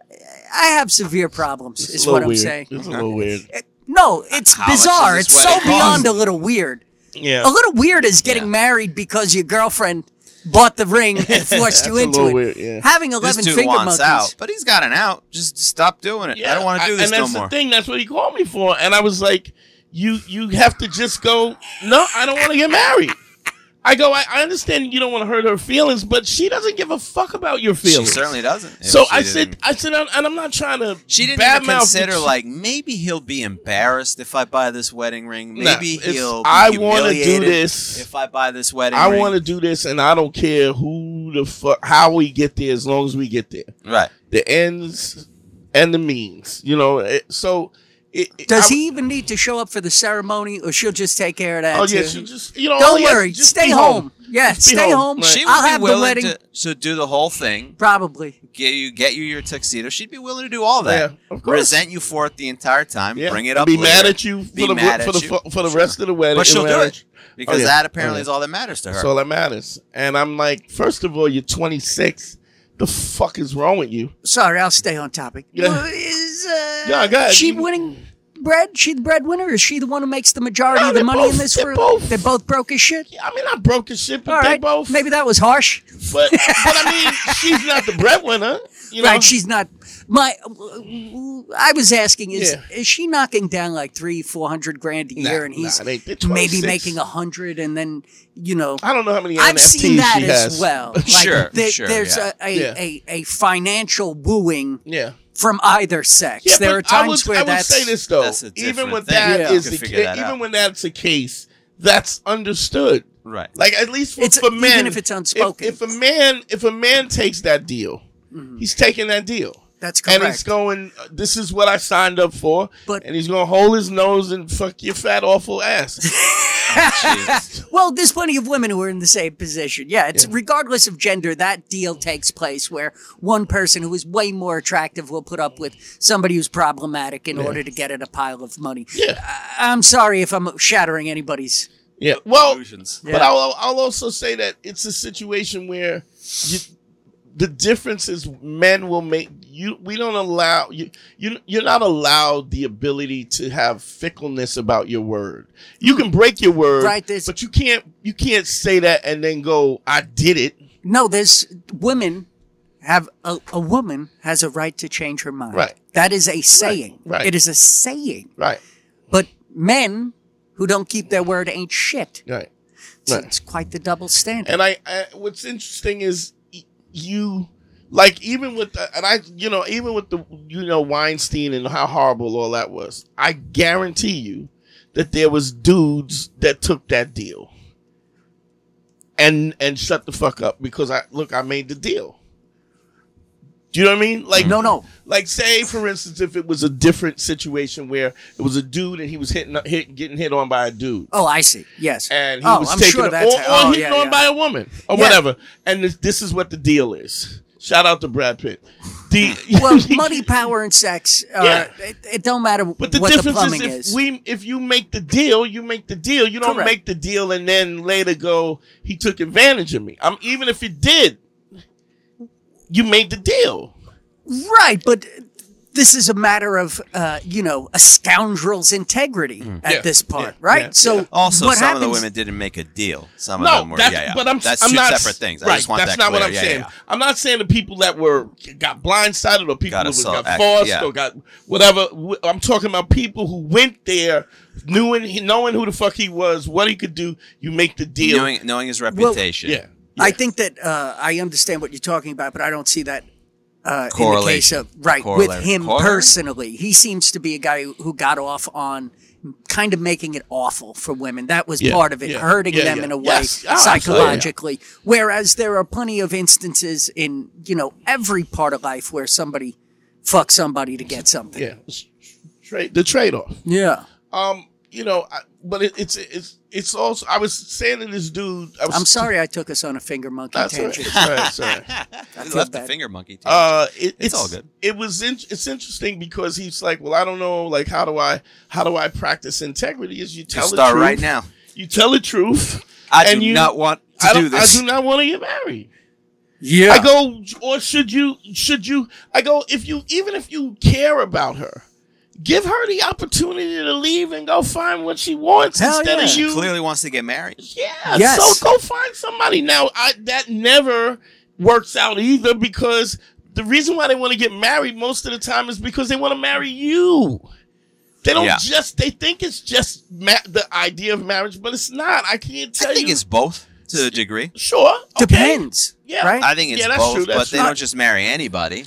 [SPEAKER 4] I have severe problems.
[SPEAKER 1] It's
[SPEAKER 4] is
[SPEAKER 1] a
[SPEAKER 4] what
[SPEAKER 1] little
[SPEAKER 4] I'm
[SPEAKER 1] weird.
[SPEAKER 4] saying.
[SPEAKER 1] It's a little weird.
[SPEAKER 4] No, it's
[SPEAKER 3] How much
[SPEAKER 4] bizarre.
[SPEAKER 3] does
[SPEAKER 4] It's
[SPEAKER 3] this
[SPEAKER 4] so
[SPEAKER 3] wedding
[SPEAKER 4] beyond
[SPEAKER 3] cost?
[SPEAKER 4] a little weird.
[SPEAKER 1] Yeah.
[SPEAKER 4] A little weird is getting
[SPEAKER 3] Yeah.
[SPEAKER 4] married because your girlfriend bought the ring and forced you
[SPEAKER 1] That's a
[SPEAKER 4] into
[SPEAKER 1] little
[SPEAKER 4] it.
[SPEAKER 1] weird, yeah.
[SPEAKER 4] Having
[SPEAKER 3] This
[SPEAKER 4] eleven
[SPEAKER 3] dude
[SPEAKER 4] finger
[SPEAKER 3] wants
[SPEAKER 4] monkeys.
[SPEAKER 3] out, but he's got an out. Just stop doing it. I don't want to do this
[SPEAKER 1] and
[SPEAKER 3] no
[SPEAKER 1] that's
[SPEAKER 3] more.
[SPEAKER 1] the thing. That's what he called me for. And I was like, you you have to just go, no, I don't want to get married. I go, I, I understand you don't want to hurt her feelings, but she doesn't give a fuck about your
[SPEAKER 3] She
[SPEAKER 1] feelings.
[SPEAKER 3] certainly doesn't. If
[SPEAKER 1] So
[SPEAKER 3] she
[SPEAKER 1] I
[SPEAKER 3] didn't-
[SPEAKER 1] said, I said, and I'm not trying to.
[SPEAKER 3] She didn't even
[SPEAKER 1] badmouth,
[SPEAKER 3] consider
[SPEAKER 1] but she-
[SPEAKER 3] like maybe he'll be embarrassed if I buy this wedding ring.
[SPEAKER 1] Nah,
[SPEAKER 3] Maybe
[SPEAKER 1] it's-
[SPEAKER 3] he'll. Be
[SPEAKER 1] I wanna do
[SPEAKER 3] humiliated
[SPEAKER 1] this.
[SPEAKER 3] if I buy this wedding
[SPEAKER 1] I
[SPEAKER 3] ring.
[SPEAKER 1] want to do this, and I don't care who the fuck, how we get there, as long as we get there.
[SPEAKER 3] Right.
[SPEAKER 1] The ends and the means, you know. It, so, it, it-
[SPEAKER 4] Does
[SPEAKER 1] I-
[SPEAKER 4] he even need to show up for the ceremony, or she'll just take care of that?
[SPEAKER 1] Oh yeah,
[SPEAKER 4] too?
[SPEAKER 1] she just you know.
[SPEAKER 4] Don't
[SPEAKER 1] all he has-
[SPEAKER 4] worry,
[SPEAKER 1] just
[SPEAKER 4] stay
[SPEAKER 1] be
[SPEAKER 4] home. Yeah,
[SPEAKER 1] Just be
[SPEAKER 4] stay
[SPEAKER 1] home,
[SPEAKER 4] home.
[SPEAKER 1] right.
[SPEAKER 3] She would
[SPEAKER 4] I'll
[SPEAKER 3] be
[SPEAKER 4] have the
[SPEAKER 3] willing
[SPEAKER 4] wedding.
[SPEAKER 3] to, to do the whole thing.
[SPEAKER 4] Probably.
[SPEAKER 3] Get you, get you your tuxedo. She'd be willing to do all that.
[SPEAKER 1] Yeah, of course.
[SPEAKER 3] Resent you for it the entire time.
[SPEAKER 1] Yeah.
[SPEAKER 3] Bring it
[SPEAKER 1] And
[SPEAKER 3] up.
[SPEAKER 1] Be
[SPEAKER 3] later.
[SPEAKER 1] mad at you for
[SPEAKER 3] Be
[SPEAKER 1] the
[SPEAKER 3] mad
[SPEAKER 1] for
[SPEAKER 3] at
[SPEAKER 1] the
[SPEAKER 3] you.
[SPEAKER 1] for, for the rest of the wedding.
[SPEAKER 3] But she'll do
[SPEAKER 1] marriage.
[SPEAKER 3] it because
[SPEAKER 1] Oh, yeah.
[SPEAKER 3] that apparently
[SPEAKER 1] Oh, yeah.
[SPEAKER 3] is all that matters to her.
[SPEAKER 1] That's all that matters. And I'm like, first of all, you're twenty-six. The fuck is wrong with you?
[SPEAKER 4] Sorry, I'll stay on topic.
[SPEAKER 1] Yeah.
[SPEAKER 4] Well, is uh,
[SPEAKER 1] Yeah, go ahead.
[SPEAKER 4] she
[SPEAKER 1] You-
[SPEAKER 4] winning bread? She the breadwinner? Or is she the one who makes the majority
[SPEAKER 1] No,
[SPEAKER 4] of the
[SPEAKER 1] they're
[SPEAKER 4] money
[SPEAKER 1] both-
[SPEAKER 4] in this
[SPEAKER 1] they're
[SPEAKER 4] group?
[SPEAKER 1] both.
[SPEAKER 4] They're both broke as shit.
[SPEAKER 1] I mean, I broke his shit, but
[SPEAKER 4] All
[SPEAKER 1] they
[SPEAKER 4] right,
[SPEAKER 1] both.
[SPEAKER 4] maybe that was harsh.
[SPEAKER 1] But, but I mean, she's not the breadwinner. You know?
[SPEAKER 4] Right? She's not. My, I was asking, is
[SPEAKER 1] Yeah.
[SPEAKER 4] is she knocking down like three, four hundred grand a
[SPEAKER 1] Nah,
[SPEAKER 4] year, and he's
[SPEAKER 1] nah, they- they're
[SPEAKER 4] maybe
[SPEAKER 1] twenty-six.
[SPEAKER 4] making a hundred, and then you know.
[SPEAKER 1] I don't know how many
[SPEAKER 4] I've
[SPEAKER 1] N F Ts
[SPEAKER 4] seen that
[SPEAKER 1] she
[SPEAKER 4] as
[SPEAKER 1] has.
[SPEAKER 4] well. Like,
[SPEAKER 3] Sure,
[SPEAKER 4] there-
[SPEAKER 3] sure,
[SPEAKER 4] There's
[SPEAKER 3] yeah.
[SPEAKER 4] a, a,
[SPEAKER 1] Yeah.
[SPEAKER 4] a, a financial wooing
[SPEAKER 1] Yeah.
[SPEAKER 4] from either sex.
[SPEAKER 1] Yeah,
[SPEAKER 4] there
[SPEAKER 1] but
[SPEAKER 4] are times
[SPEAKER 1] I would,
[SPEAKER 4] where
[SPEAKER 1] I would
[SPEAKER 4] that's
[SPEAKER 1] say this though.
[SPEAKER 3] that's a
[SPEAKER 1] Even
[SPEAKER 3] different
[SPEAKER 1] when
[SPEAKER 3] thing.
[SPEAKER 1] that
[SPEAKER 4] Yeah.
[SPEAKER 1] is
[SPEAKER 3] You
[SPEAKER 1] the
[SPEAKER 3] can figure
[SPEAKER 1] ca-
[SPEAKER 3] that
[SPEAKER 1] even
[SPEAKER 3] out.
[SPEAKER 1] when that's the case, that's understood.
[SPEAKER 3] Right.
[SPEAKER 1] Like at least for,
[SPEAKER 4] It's-
[SPEAKER 1] for men,
[SPEAKER 4] even if it's unspoken.
[SPEAKER 1] If, if a man, if a man takes that deal, he's taking that deal.
[SPEAKER 4] That's correct.
[SPEAKER 1] And he's going, uh, this is what I signed up for.
[SPEAKER 4] But-
[SPEAKER 1] and he's going to hold his nose and fuck your fat, awful ass.
[SPEAKER 3] Jesus.
[SPEAKER 4] Well, there's plenty of women who are in the same position. Yeah, it's regardless of gender, that deal takes place where one person who is way more attractive will put up with somebody who's problematic in order to get at a pile of money.
[SPEAKER 1] Yeah.
[SPEAKER 4] I- I'm sorry if I'm shattering anybody's.
[SPEAKER 1] Yeah. Well,
[SPEAKER 3] Illusions.
[SPEAKER 1] but I'll, I'll also say that it's a situation where you, the difference is men will make you, we don't allow you, you, you're not allowed the ability to have fickleness about your word. You can break your word,
[SPEAKER 4] Right, there's-
[SPEAKER 1] but you can't, you can't say that and then go, I did it.
[SPEAKER 4] No, there's women have a, a woman has a right to change her mind.
[SPEAKER 1] Right.
[SPEAKER 4] That is a saying.
[SPEAKER 1] right.
[SPEAKER 4] It is a saying.
[SPEAKER 1] Right.
[SPEAKER 4] But men who don't keep their word ain't shit.
[SPEAKER 1] Right.
[SPEAKER 4] It's,
[SPEAKER 1] Right.
[SPEAKER 4] it's quite the double standard.
[SPEAKER 1] And I, I, what's interesting is y- you, like, even with, the, and I, you know, even with the, you know, Weinstein and how horrible all that was, I guarantee you that there was dudes that took that deal and, and shut the fuck up because I, look, I made the deal. Do you know what I mean? Like,
[SPEAKER 4] No, no.
[SPEAKER 1] Like, say, for instance, if it was a different situation where it was a dude and he was hitting, hit, getting hit on by a dude.
[SPEAKER 4] Oh, I see. Yes.
[SPEAKER 1] And he
[SPEAKER 4] oh,
[SPEAKER 1] was
[SPEAKER 4] I'm
[SPEAKER 1] taking
[SPEAKER 4] sure
[SPEAKER 1] it,
[SPEAKER 4] that's
[SPEAKER 1] or, or
[SPEAKER 4] oh,
[SPEAKER 1] hitting
[SPEAKER 4] yeah,
[SPEAKER 1] on
[SPEAKER 4] yeah.
[SPEAKER 1] by a woman or
[SPEAKER 4] Yeah.
[SPEAKER 1] whatever. And this, this is what the deal is. Shout out to Brad Pitt. The,
[SPEAKER 4] Well, money, power, and sex. Uh,
[SPEAKER 1] Yeah.
[SPEAKER 4] it, it don't matter
[SPEAKER 1] But the
[SPEAKER 4] what the
[SPEAKER 1] difference
[SPEAKER 4] plumbing
[SPEAKER 1] is if
[SPEAKER 4] is.
[SPEAKER 1] we if you make the deal, you make the deal. You don't
[SPEAKER 4] Correct.
[SPEAKER 1] make the deal and then later go, he took advantage of me. I'm even if you did, you made the deal.
[SPEAKER 4] Right, but this is a matter of, uh, you know, a scoundrel's integrity at
[SPEAKER 1] Yeah,
[SPEAKER 4] this part,
[SPEAKER 1] yeah,
[SPEAKER 4] right?
[SPEAKER 1] yeah,
[SPEAKER 4] so
[SPEAKER 1] yeah.
[SPEAKER 3] Also,
[SPEAKER 4] what
[SPEAKER 3] some
[SPEAKER 4] happens,
[SPEAKER 3] of the women didn't make a deal. Some of
[SPEAKER 1] No,
[SPEAKER 3] them were.
[SPEAKER 1] that's,
[SPEAKER 3] yeah, yeah.
[SPEAKER 1] but I'm
[SPEAKER 3] that's
[SPEAKER 1] I'm
[SPEAKER 3] two
[SPEAKER 1] not
[SPEAKER 3] separate things.
[SPEAKER 1] Right,
[SPEAKER 3] I just want
[SPEAKER 1] that's
[SPEAKER 3] that
[SPEAKER 1] not
[SPEAKER 3] clear.
[SPEAKER 1] what I'm
[SPEAKER 3] yeah,
[SPEAKER 1] saying.
[SPEAKER 3] Yeah,
[SPEAKER 1] I'm not saying the people that were got blindsided or people
[SPEAKER 3] Got
[SPEAKER 1] who was,
[SPEAKER 3] assault-
[SPEAKER 1] got
[SPEAKER 3] act-
[SPEAKER 1] forced
[SPEAKER 3] yeah.
[SPEAKER 1] or got whatever. I'm talking about people who went there, knowing knowing who the fuck he was, what he could do. You make the deal.
[SPEAKER 3] Knowing, knowing his reputation.
[SPEAKER 1] yeah.
[SPEAKER 4] I
[SPEAKER 1] yeah.
[SPEAKER 4] think that uh, I understand what you're talking about, but I don't see that uh, in the case
[SPEAKER 3] Correlation.
[SPEAKER 4] of right
[SPEAKER 3] Corollary.
[SPEAKER 4] with him
[SPEAKER 3] Corollary?
[SPEAKER 4] personally. He seems to be a guy who, who got off on kind of making it awful for women. That was
[SPEAKER 1] Yeah,
[SPEAKER 4] part of it,
[SPEAKER 1] yeah,
[SPEAKER 4] hurting
[SPEAKER 1] yeah,
[SPEAKER 4] them
[SPEAKER 1] yeah.
[SPEAKER 4] in a way
[SPEAKER 1] Yes. Oh, absolutely.
[SPEAKER 4] psychologically. Whereas there are plenty of instances in you know every part of life where somebody fucks somebody to get something.
[SPEAKER 1] Yeah, it's trade the trade off.
[SPEAKER 4] Yeah.
[SPEAKER 1] Um, you know, I, but it, it's it's it's also. I was saying to this dude. I was,
[SPEAKER 4] I'm sorry I took us on a finger monkey
[SPEAKER 1] That's all right.
[SPEAKER 4] tangent.
[SPEAKER 1] That's all right, sorry.
[SPEAKER 4] I
[SPEAKER 3] We
[SPEAKER 4] feel
[SPEAKER 3] left the
[SPEAKER 4] bad.
[SPEAKER 3] finger monkey. Too.
[SPEAKER 1] Uh, it,
[SPEAKER 3] It's all good.
[SPEAKER 1] It was in, it's interesting because he's like, well, I don't know, like how do I how do I practice integrity? Is you tell
[SPEAKER 3] Just
[SPEAKER 1] the
[SPEAKER 3] start
[SPEAKER 1] truth
[SPEAKER 3] right now.
[SPEAKER 1] You tell the truth.
[SPEAKER 3] I
[SPEAKER 1] and
[SPEAKER 3] do
[SPEAKER 1] you,
[SPEAKER 3] not want to
[SPEAKER 1] I
[SPEAKER 3] do
[SPEAKER 1] don't,
[SPEAKER 3] this.
[SPEAKER 1] I do not want to get married.
[SPEAKER 4] Yeah.
[SPEAKER 1] I go, or should you? Should you? I go, if you even if you care about her, give her the opportunity to leave and go find what she wants
[SPEAKER 4] Hell
[SPEAKER 1] instead
[SPEAKER 4] yeah.
[SPEAKER 1] of
[SPEAKER 3] She
[SPEAKER 1] you.
[SPEAKER 3] clearly wants to get married.
[SPEAKER 1] Yeah,
[SPEAKER 4] Yes.
[SPEAKER 1] so go find somebody. Now, I, that never works out either because the reason why they want to get married most of the time is because they want to marry you. They don't
[SPEAKER 3] Yeah.
[SPEAKER 1] just, they think it's just ma- the idea of marriage, but it's not. I can't tell
[SPEAKER 3] I think
[SPEAKER 1] you.
[SPEAKER 3] it's both to a degree.
[SPEAKER 1] Sure. Okay.
[SPEAKER 4] Depends.
[SPEAKER 1] Yeah.
[SPEAKER 4] Right?
[SPEAKER 3] I think it's
[SPEAKER 1] Yeah, that's
[SPEAKER 3] both,
[SPEAKER 1] true, that's
[SPEAKER 3] but they
[SPEAKER 1] true.
[SPEAKER 3] don't just marry anybody.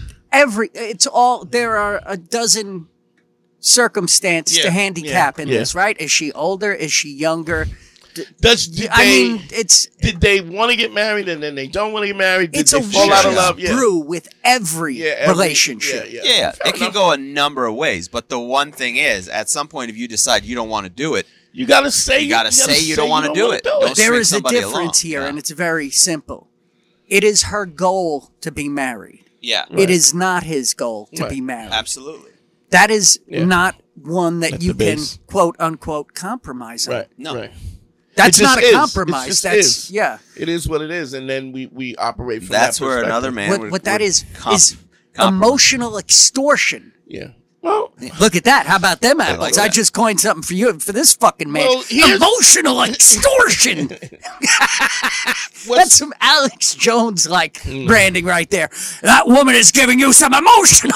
[SPEAKER 4] Every it's all there are a dozen circumstances
[SPEAKER 1] Yeah,
[SPEAKER 4] to handicap
[SPEAKER 1] yeah,
[SPEAKER 4] in
[SPEAKER 1] yeah.
[SPEAKER 4] this, right? Is she older? Is she younger?
[SPEAKER 1] Does, did
[SPEAKER 4] I
[SPEAKER 1] they,
[SPEAKER 4] mean, it's
[SPEAKER 1] did they want to get married and then they don't want to get married? Did
[SPEAKER 4] it's
[SPEAKER 1] they
[SPEAKER 4] a
[SPEAKER 1] fall out of
[SPEAKER 4] vicious
[SPEAKER 1] love? Yeah.
[SPEAKER 4] brew with every
[SPEAKER 1] Yeah, every-
[SPEAKER 4] relationship.
[SPEAKER 1] Yeah,
[SPEAKER 3] Yeah,
[SPEAKER 1] yeah. Fair
[SPEAKER 3] it can
[SPEAKER 1] enough.
[SPEAKER 3] go a number of ways, but the one thing is, at some point, if you decide you don't want to do it,
[SPEAKER 1] You gotta say
[SPEAKER 3] You gotta say you don't wanna do
[SPEAKER 1] wanna
[SPEAKER 3] it. Don't
[SPEAKER 4] There
[SPEAKER 3] string
[SPEAKER 4] is a
[SPEAKER 3] somebody
[SPEAKER 4] difference
[SPEAKER 3] along.
[SPEAKER 4] here,
[SPEAKER 3] Yeah.
[SPEAKER 4] and it's very simple. It is her goal to be married.
[SPEAKER 3] yeah,
[SPEAKER 4] It is not his goal to
[SPEAKER 1] Right.
[SPEAKER 4] be married.
[SPEAKER 3] absolutely.
[SPEAKER 4] That is
[SPEAKER 1] Yeah.
[SPEAKER 4] not one that
[SPEAKER 1] At
[SPEAKER 4] you
[SPEAKER 1] the
[SPEAKER 4] can
[SPEAKER 1] base.
[SPEAKER 4] quote unquote compromise on.
[SPEAKER 1] Right.
[SPEAKER 3] No.
[SPEAKER 1] Right.
[SPEAKER 4] That's
[SPEAKER 1] It just
[SPEAKER 4] not a
[SPEAKER 1] is. It
[SPEAKER 4] compromise.
[SPEAKER 1] just
[SPEAKER 4] That's
[SPEAKER 1] is.
[SPEAKER 4] yeah.
[SPEAKER 1] It is what it is, and then we we operate from
[SPEAKER 3] That's
[SPEAKER 1] that
[SPEAKER 3] where
[SPEAKER 1] perspective.
[SPEAKER 3] another man.
[SPEAKER 4] What,
[SPEAKER 3] would,
[SPEAKER 4] what that
[SPEAKER 3] would
[SPEAKER 4] is
[SPEAKER 3] comp-
[SPEAKER 4] is
[SPEAKER 3] compromise.
[SPEAKER 4] emotional extortion.
[SPEAKER 1] Yeah. Well,
[SPEAKER 4] Look at that. How about them apples?
[SPEAKER 3] like
[SPEAKER 4] I
[SPEAKER 3] that.
[SPEAKER 4] just coined something for you, for this fucking man.
[SPEAKER 1] Well, here's-
[SPEAKER 4] Emotional extortion. That's some Alex Jones like
[SPEAKER 1] Hmm.
[SPEAKER 4] branding right there. That woman is giving you some emotional.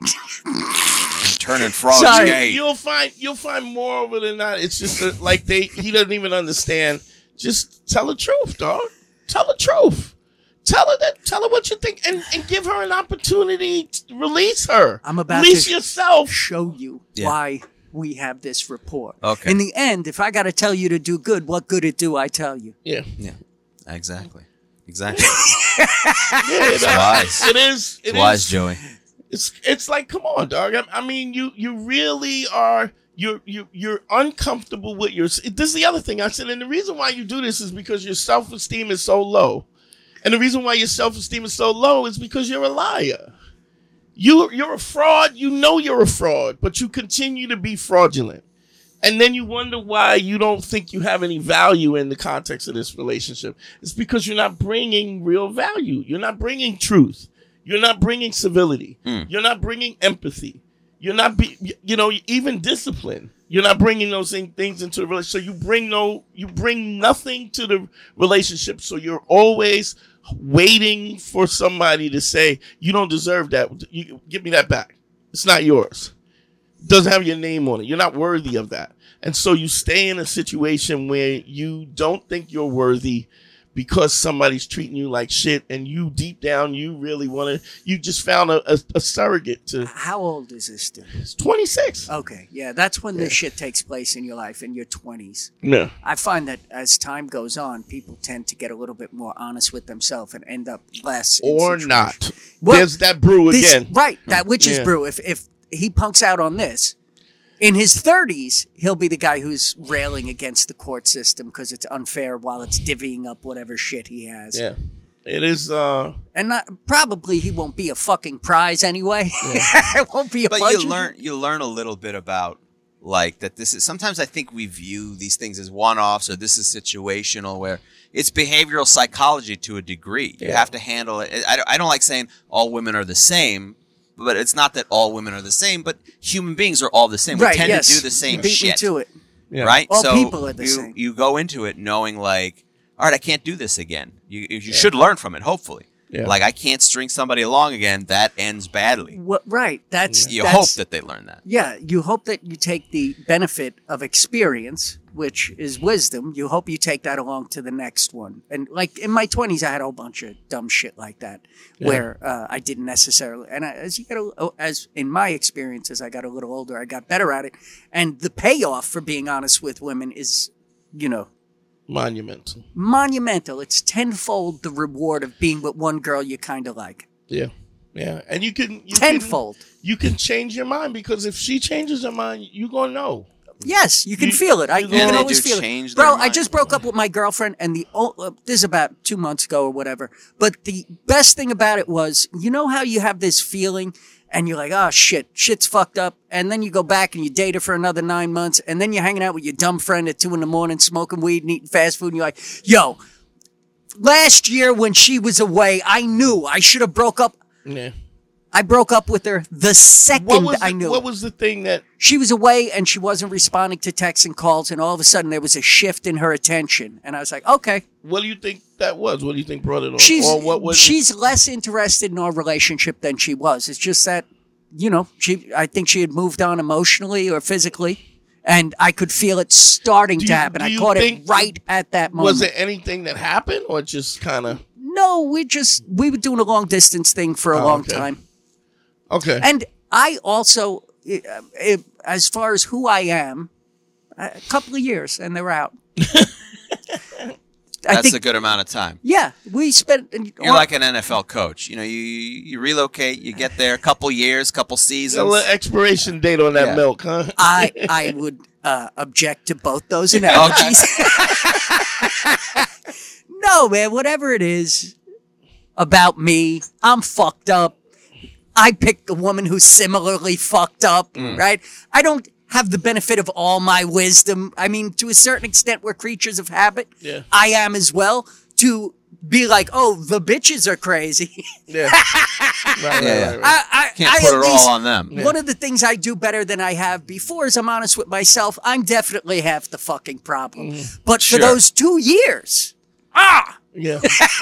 [SPEAKER 3] turning frogs
[SPEAKER 4] Sorry.
[SPEAKER 3] gay.
[SPEAKER 1] you'll find you'll find more of it than not. It's just that, like they he doesn't even understand. Just tell the truth, dog. Tell the truth. Tell her that. Tell her what you think, and, and give her an opportunity to release her.
[SPEAKER 4] I'm about
[SPEAKER 1] release
[SPEAKER 4] to-
[SPEAKER 1] yourself.
[SPEAKER 4] Show you
[SPEAKER 3] Yeah.
[SPEAKER 4] why we have this rapport.
[SPEAKER 3] Okay.
[SPEAKER 4] In the end, if I got to tell you to do good, what good it do I tell you?
[SPEAKER 1] Yeah,
[SPEAKER 3] Yeah, exactly, exactly.
[SPEAKER 1] yeah.
[SPEAKER 3] It's wise.
[SPEAKER 1] It is. It
[SPEAKER 3] It's wise,
[SPEAKER 1] is.
[SPEAKER 3] Joey.
[SPEAKER 1] It's it's like, come on, dog. I, I mean, you you really are. You're you you're uncomfortable with your. This is the other thing I said, and the reason why you do this is because your self esteem is so low, and the reason why your self esteem is so low is because you're a liar. You you're a fraud. You know you're a fraud, but you continue to be fraudulent, and then you wonder why you don't think you have any value in the context of this relationship. It's because you're not bringing real value. You're not bringing truth. You're not bringing civility. You're not bringing empathy. You're not, be, you know, even discipline. You're not bringing those thing, things into the relationship. So you bring no, you bring nothing to the relationship. So you're always waiting for somebody to say, "You don't deserve that. You, give me that back. It's not yours. It doesn't have your name on it. You're not worthy of that." And so you stay in a situation where you don't think you're worthy because somebody's treating you like shit, and you deep down, you really want to, you just found a, a, a surrogate to,
[SPEAKER 4] How old is this dude?
[SPEAKER 1] it's twenty-six.
[SPEAKER 4] Okay, yeah, that's when this shit takes place in your life, in your twenties.
[SPEAKER 1] No.
[SPEAKER 4] I find that as time goes on, people tend to get a little bit more honest with themselves and end up less. in
[SPEAKER 1] Or
[SPEAKER 4] situations.
[SPEAKER 1] not.
[SPEAKER 4] Well,
[SPEAKER 1] There's that brew
[SPEAKER 4] This-
[SPEAKER 1] again.
[SPEAKER 4] right, that witch's
[SPEAKER 1] Yeah.
[SPEAKER 4] brew. If if he punks out on this, in his thirties, he'll be the guy who's railing against the court system because it's unfair while it's divvying up whatever shit he has.
[SPEAKER 1] Yeah. It is. Uh,
[SPEAKER 4] And not, probably he won't be a fucking prize anyway. It won't be a
[SPEAKER 3] But
[SPEAKER 4] budget.
[SPEAKER 3] you learn you learn a little bit about like that this is sometimes I think we view these things as one-offs or this is situational where it's behavioral psychology to a degree. You
[SPEAKER 1] Yeah.
[SPEAKER 3] have to handle it. I don't, I don't like saying all women are the same, but it's not that all women are the same, but human beings are all the same.
[SPEAKER 4] Right,
[SPEAKER 3] we tend
[SPEAKER 4] yes.
[SPEAKER 3] to do the same
[SPEAKER 4] Beat
[SPEAKER 3] shit.
[SPEAKER 4] me to it.
[SPEAKER 1] yeah.
[SPEAKER 3] Right?
[SPEAKER 4] All
[SPEAKER 3] so
[SPEAKER 4] people are the
[SPEAKER 3] you,
[SPEAKER 4] same.
[SPEAKER 3] you go into it knowing like, all right, I can't do this again. You you should learn from it, hopefully.
[SPEAKER 1] Yeah.
[SPEAKER 3] Like I can't string somebody along again. That ends badly.
[SPEAKER 4] What, right. That's
[SPEAKER 3] You
[SPEAKER 4] that's,
[SPEAKER 3] hope that they learn that.
[SPEAKER 4] Yeah, you hope that you take the benefit of experience, which is wisdom. You hope you take that along to the next one. And like in my twenties, I had a whole bunch of dumb shit like that,
[SPEAKER 1] Yeah.
[SPEAKER 4] where uh, I didn't necessarily. And I, as you get, a, as in my experience, as I got a little older, I got better at it. And the payoff for being honest with women is, you know,
[SPEAKER 1] Monumental.
[SPEAKER 4] monumental. It's tenfold the reward of being with one girl you kind of like.
[SPEAKER 1] Yeah. Yeah. And you can. You can-
[SPEAKER 4] Tenfold.
[SPEAKER 1] you can change your mind because if she changes her mind, you're gonna know.
[SPEAKER 4] Yes, you can
[SPEAKER 1] You-
[SPEAKER 4] feel it. I
[SPEAKER 1] you
[SPEAKER 4] you
[SPEAKER 1] go-
[SPEAKER 4] can
[SPEAKER 1] They
[SPEAKER 4] always
[SPEAKER 3] do
[SPEAKER 4] feel
[SPEAKER 3] change
[SPEAKER 4] it.
[SPEAKER 3] their
[SPEAKER 4] Bro, I
[SPEAKER 3] mind.
[SPEAKER 4] just broke up with my girlfriend, and the oh, uh, this is about two months ago or whatever. But the best thing about it was, you know how you have this feeling, and you're like, oh shit, shit's fucked up, and then you go back and you date her for another nine months, and then you're hanging out with your dumb friend at two in the morning, smoking weed and eating fast food, and you're like, yo, last year when she was away, I knew I should have broke up.
[SPEAKER 1] Yeah.
[SPEAKER 4] I broke up with her the second
[SPEAKER 1] What was
[SPEAKER 4] I
[SPEAKER 1] the,
[SPEAKER 4] knew.
[SPEAKER 1] what was the thing that?
[SPEAKER 4] She was away and she wasn't responding to texts and calls, and all of a sudden there was a shift in her attention, and I was like, okay,
[SPEAKER 1] What do you think that was? What do you think brought it on?
[SPEAKER 4] she's
[SPEAKER 1] or what was?
[SPEAKER 4] she's less interested in our relationship than she was. It's just that, you know, she I think she had moved on emotionally or physically, and I could feel it starting
[SPEAKER 1] Do
[SPEAKER 4] to
[SPEAKER 1] you-
[SPEAKER 4] happen.
[SPEAKER 1] do
[SPEAKER 4] I
[SPEAKER 1] you
[SPEAKER 4] caught it
[SPEAKER 1] think-
[SPEAKER 4] right at that moment.
[SPEAKER 1] was it anything that happened, or just kind of?
[SPEAKER 4] No, we just we were doing a long distance thing for a
[SPEAKER 1] Oh,
[SPEAKER 4] long
[SPEAKER 1] okay.
[SPEAKER 4] time.
[SPEAKER 1] Okay.
[SPEAKER 4] And I also, uh, uh, as far as who I am, a couple of years and they're out. I
[SPEAKER 3] That's
[SPEAKER 4] think,
[SPEAKER 3] a good amount of time.
[SPEAKER 4] yeah, we spent.
[SPEAKER 3] You're like an N F L coach. You know, you you relocate, you get there a couple years, couple
[SPEAKER 1] a
[SPEAKER 3] seasons.
[SPEAKER 1] little expiration date on that
[SPEAKER 3] Yeah.
[SPEAKER 1] milk, huh?
[SPEAKER 4] I I would uh, object to both those analogies. No, man, whatever it is about me, I'm fucked up. I picked a woman who's similarly fucked up,
[SPEAKER 3] Mm.
[SPEAKER 4] right? I don't have the benefit of all my wisdom. I mean, to a certain extent, we're creatures of habit.
[SPEAKER 1] Yeah.
[SPEAKER 4] I am as well. To be like, oh, the bitches are crazy.
[SPEAKER 1] Yeah. right, right,
[SPEAKER 3] Yeah.
[SPEAKER 1] right, right.
[SPEAKER 4] I, I
[SPEAKER 3] Can't
[SPEAKER 4] I
[SPEAKER 3] put
[SPEAKER 4] at
[SPEAKER 3] it
[SPEAKER 4] least-
[SPEAKER 3] all on them.
[SPEAKER 4] One of the things I do better than I have before is I'm honest with myself. I'm definitely half the fucking problem. But for
[SPEAKER 3] Sure.
[SPEAKER 4] those two years, ah,
[SPEAKER 1] Yeah.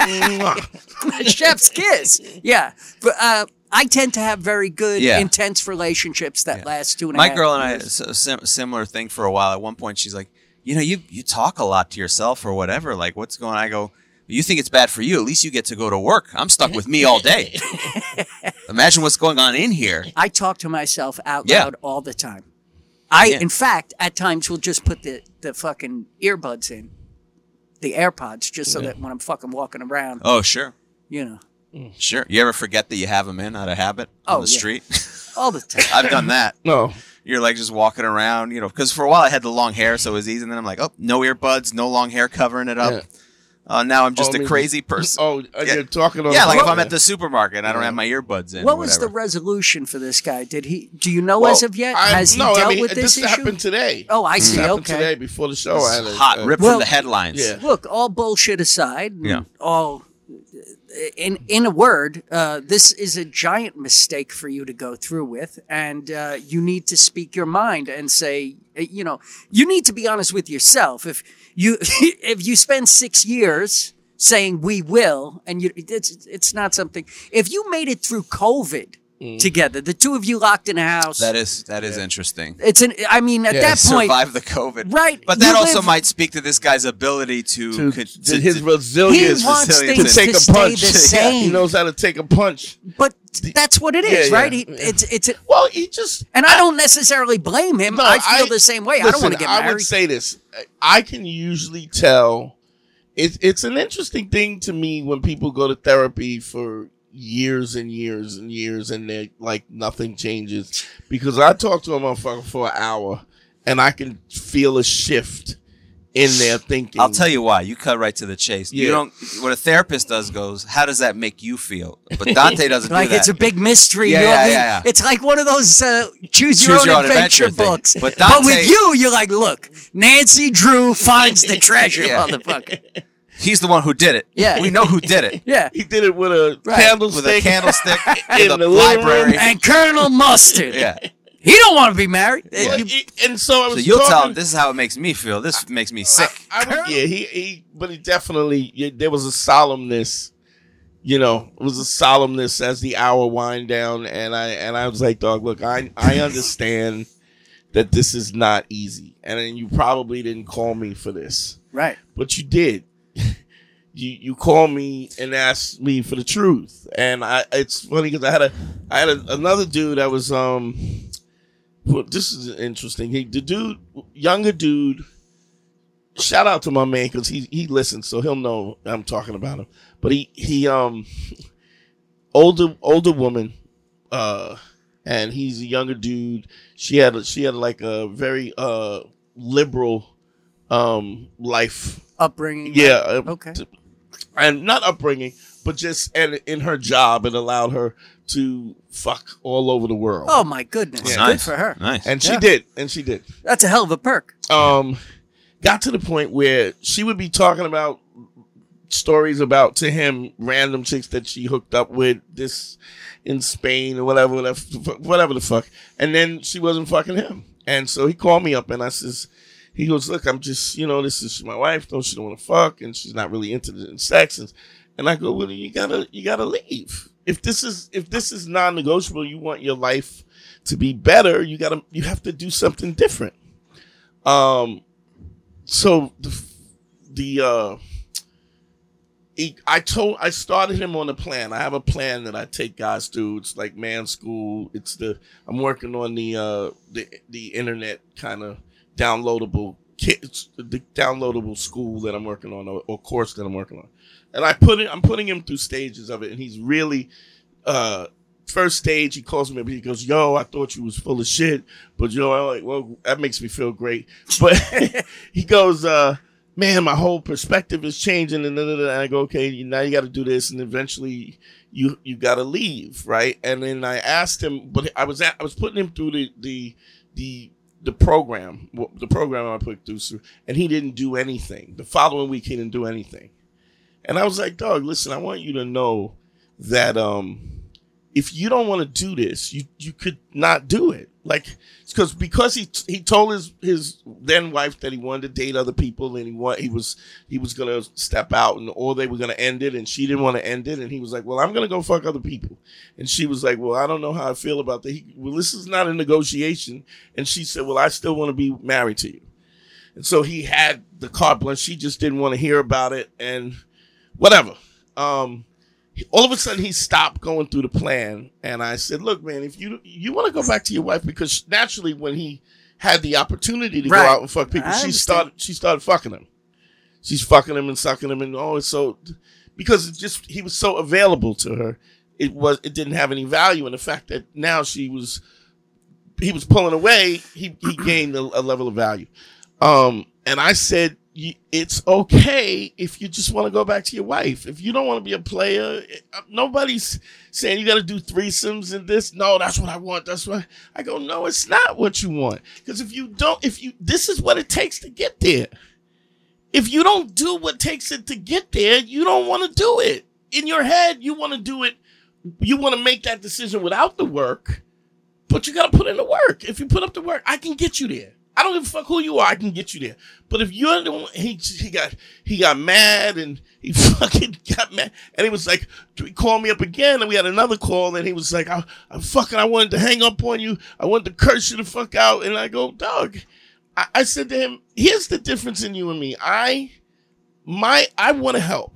[SPEAKER 1] Mwah.
[SPEAKER 4] chef's kiss. Yeah. But, uh, I tend to have very good,
[SPEAKER 3] Yeah.
[SPEAKER 4] intense relationships that
[SPEAKER 3] Yeah.
[SPEAKER 4] last two and a
[SPEAKER 3] My
[SPEAKER 4] half
[SPEAKER 3] girl and I,
[SPEAKER 4] years.
[SPEAKER 3] s- a sim- similar thing for a while. At one point, she's like, you know, you you talk a lot to yourself or whatever. Like, what's going on? I go, you think it's bad for you? At least you get to go to work. I'm stuck with me all day. Imagine what's going on in here.
[SPEAKER 4] I talk to myself out
[SPEAKER 3] Yeah.
[SPEAKER 4] loud all the time. I,
[SPEAKER 3] Yeah.
[SPEAKER 4] in fact, at times will just put the, the fucking earbuds in, the AirPods, just so that when I'm fucking walking around,
[SPEAKER 3] Oh, sure.
[SPEAKER 4] you know,
[SPEAKER 3] Sure. You ever forget that you have them in out of habit on
[SPEAKER 4] Oh,
[SPEAKER 3] the
[SPEAKER 4] yeah.
[SPEAKER 3] street?
[SPEAKER 4] all the time.
[SPEAKER 3] I've done that.
[SPEAKER 1] No.
[SPEAKER 3] You're like just walking around, you know, because for a while I had the long hair, so it was easy. And then I'm like, oh, no earbuds, no long hair covering it up.
[SPEAKER 1] Yeah.
[SPEAKER 3] Uh, now I'm just
[SPEAKER 1] Oh, I
[SPEAKER 3] a
[SPEAKER 1] mean,
[SPEAKER 3] crazy person.
[SPEAKER 1] Oh, uh,
[SPEAKER 3] Yeah.
[SPEAKER 1] you're talking on.
[SPEAKER 3] yeah, like if
[SPEAKER 1] phone.
[SPEAKER 3] I'm at the supermarket and I don't have my earbuds in.
[SPEAKER 4] What
[SPEAKER 3] or
[SPEAKER 4] was the
[SPEAKER 3] whatever.
[SPEAKER 4] resolution for this guy? Did he? Do you know
[SPEAKER 1] Well,
[SPEAKER 4] as of yet?
[SPEAKER 1] I-
[SPEAKER 4] Has he
[SPEAKER 1] no,
[SPEAKER 4] dealt
[SPEAKER 1] I mean,
[SPEAKER 4] with this, issue?
[SPEAKER 1] happened today.
[SPEAKER 4] Oh, I
[SPEAKER 1] This
[SPEAKER 4] see.
[SPEAKER 1] happened
[SPEAKER 4] Okay.
[SPEAKER 1] today before the show. I had a-
[SPEAKER 3] hot
[SPEAKER 1] uh,
[SPEAKER 3] rip
[SPEAKER 4] Well-
[SPEAKER 3] from the headlines?
[SPEAKER 1] Yeah.
[SPEAKER 4] Look, all bullshit aside, and
[SPEAKER 3] Yeah.
[SPEAKER 4] all in in a word, uh, this is a giant mistake for you to go through with, and uh, you need to speak your mind and say, uh, you know, you need to be honest with yourself. If you if you spend six years saying we will, and you it's it's not something. If you made it through COVID together, the two of you locked in a house,
[SPEAKER 3] That is that is interesting.
[SPEAKER 4] it's an. I mean, at
[SPEAKER 1] Yeah.
[SPEAKER 4] that point,
[SPEAKER 3] Survive the COVID,
[SPEAKER 4] Right,
[SPEAKER 3] But that
[SPEAKER 4] you
[SPEAKER 3] also
[SPEAKER 4] live-
[SPEAKER 3] might speak to this guy's ability to,
[SPEAKER 1] to,
[SPEAKER 3] co-
[SPEAKER 1] to
[SPEAKER 3] to-
[SPEAKER 1] his
[SPEAKER 3] to-
[SPEAKER 1] resilience
[SPEAKER 4] he wants
[SPEAKER 3] resilience
[SPEAKER 4] things
[SPEAKER 1] to take
[SPEAKER 4] to
[SPEAKER 1] a
[SPEAKER 4] stay
[SPEAKER 1] punch.
[SPEAKER 4] the
[SPEAKER 1] Yeah,
[SPEAKER 4] same.
[SPEAKER 1] he knows how to take a punch.
[SPEAKER 4] But that's what it
[SPEAKER 1] Yeah,
[SPEAKER 4] is,
[SPEAKER 1] yeah.
[SPEAKER 4] right? He, it's it's. A,
[SPEAKER 1] Well, he just.
[SPEAKER 4] and I don't necessarily blame him.
[SPEAKER 1] No,
[SPEAKER 4] I feel the same way. I don't
[SPEAKER 1] listen,
[SPEAKER 4] want to get
[SPEAKER 1] I
[SPEAKER 4] married.
[SPEAKER 1] would say this. I can usually tell. It's it's an interesting thing to me when people go to therapy for years and years and years and they like nothing changes, because I talk to a motherfucker for an hour and I can feel a shift in there thinking.
[SPEAKER 3] I'll tell you why. You cut right to the chase.
[SPEAKER 1] Yeah.
[SPEAKER 3] You don't. What a therapist does goes, how does that make you feel? But Dante doesn't
[SPEAKER 4] Like
[SPEAKER 3] do that.
[SPEAKER 4] it's a big mystery.
[SPEAKER 3] Yeah,
[SPEAKER 4] you know
[SPEAKER 3] yeah,
[SPEAKER 4] what I mean?
[SPEAKER 3] yeah, yeah.
[SPEAKER 4] It's like one of those uh, choose your
[SPEAKER 3] Choose
[SPEAKER 4] own
[SPEAKER 3] your own
[SPEAKER 4] adventure,
[SPEAKER 3] adventure thing.
[SPEAKER 4] books.
[SPEAKER 3] But
[SPEAKER 4] But,
[SPEAKER 3] Dante-
[SPEAKER 4] with you, you're like, look, Nancy Drew finds the treasure,
[SPEAKER 3] Yeah.
[SPEAKER 4] motherfucker.
[SPEAKER 3] He's the one who did it.
[SPEAKER 4] Yeah.
[SPEAKER 3] We know who did it.
[SPEAKER 4] Yeah.
[SPEAKER 1] He did it with a
[SPEAKER 4] Right.
[SPEAKER 1] candlestick.
[SPEAKER 3] With a candlestick
[SPEAKER 1] In
[SPEAKER 3] in the,
[SPEAKER 1] the living
[SPEAKER 3] library.
[SPEAKER 1] room.
[SPEAKER 4] And Colonel Mustard.
[SPEAKER 3] Yeah.
[SPEAKER 4] He don't want to be married.
[SPEAKER 1] Well,
[SPEAKER 4] You-
[SPEAKER 1] he- and so I was
[SPEAKER 3] So you'll
[SPEAKER 1] talking,
[SPEAKER 3] tell him this is how it makes me feel. This makes me sick.
[SPEAKER 1] I, I was, yeah, he, he, but he definitely, yeah, there was a solemnness, you know, it was a solemnness as the hour wind down, and I, and I was like, dog, look, I, I understand that this is not easy, and then you probably didn't call me for this,
[SPEAKER 4] right.
[SPEAKER 1] but you did. You, you called me and asked me for the truth, and I, it's funny because I had a, I had a, another dude that was, um, well, this is interesting. He, the dude, younger dude. Shout out to my man because he he listens, so he'll know I'm talking about him. But he he um older older woman, uh, and he's a younger dude. She had she had like a very uh liberal um life.
[SPEAKER 4] Upbringing.
[SPEAKER 1] Yeah. uh,
[SPEAKER 4] Okay.
[SPEAKER 1] t- and not upbringing, but just and in her job, it allowed her to fuck all over the world.
[SPEAKER 4] Oh, my goodness.
[SPEAKER 1] Yeah.
[SPEAKER 4] Good
[SPEAKER 3] Nice.
[SPEAKER 4] for her.
[SPEAKER 3] Nice.
[SPEAKER 1] And she
[SPEAKER 4] Yeah.
[SPEAKER 1] did, and she did.
[SPEAKER 4] That's a hell of a perk.
[SPEAKER 1] Um, got to the point where she would be talking about stories about to him random chicks that she hooked up with this in Spain or whatever, whatever, whatever the fuck, and then she wasn't fucking him, and so he called me up and I says. He goes, look, I'm just, you know, this is my wife. Though she don't want to fuck, and she's not really into the in sex. And, and I go, well, you gotta, you gotta leave. If this is, if this is non-negotiable, you want your life to be better. You gotta, you have to do something different. Um, so the, the, uh, he, I told, I started him on a plan. I have a plan that I take guys through. It's like man school. It's the, I'm working on the, uh, the, the internet kind of downloadable kids, the downloadable school that I'm working on, or, or course that I'm working on, and I put it. I'm putting him through stages of it, and he's really. Uh, first stage, he calls me up. He goes, "Yo, I thought you was full of shit, but yo, I'm like, well, that makes me feel great." But he goes, uh, "Man, my whole perspective is changing," and, and I go, "Okay, now you got to do this," and eventually you you got to leave, right? And then I asked him, but I was at, I was putting him through the the the. the program, the program I put through, and he didn't do anything. The following week, he didn't do anything. And I was like, dog, listen, I want you to know that um, if you don't want to do this, you you could not do it. Like, because because he he told his his then wife that he wanted to date other people, and he want he was he was gonna step out, and or they were gonna end it, and she didn't want to end it, and he was like, well, I'm gonna go fuck other people, and she was like, well, I don't know how I feel about that. He, well, this is not a negotiation, and she said, well, I still want to be married to you, and so he had the carte blanche. She just didn't want to hear about it, and whatever. Um, all of a sudden he stopped going through the plan, and I said, look, man, if you you want to go back to your wife, because naturally when he had the opportunity to
[SPEAKER 4] Right.
[SPEAKER 1] go out and fuck people,
[SPEAKER 4] I
[SPEAKER 1] she
[SPEAKER 4] understand.
[SPEAKER 1] started she started fucking him. She's fucking him and sucking him, and oh, it's so because it's just he was so available to her. It was it didn't have any value in the fact that now she was he was pulling away. He he gained a, a level of value, um, and I said, it's okay if you just want to go back to your wife. If you don't want to be a player, nobody's saying you got to do threesomes and this. No, that's what I want. That's what I go. No, it's not what you want. Because if you don't, if you, this is what it takes to get there. If you don't do what takes it to get there, you don't want to do it. In your head, you want to do it. You want to make that decision without the work, but you got to put in the work. If you put up the work, I can get you there. I don't give a fuck who you are. I can get you there. But if you're the one, he he got he got mad and he fucking got mad, and he was like, he called me up again, and we had another call, and he was like, I, I'm fucking, I wanted to hang up on you. I wanted to curse you the fuck out, and I go, dog. I, I said to him, here's the difference in you and me. I my I want to help,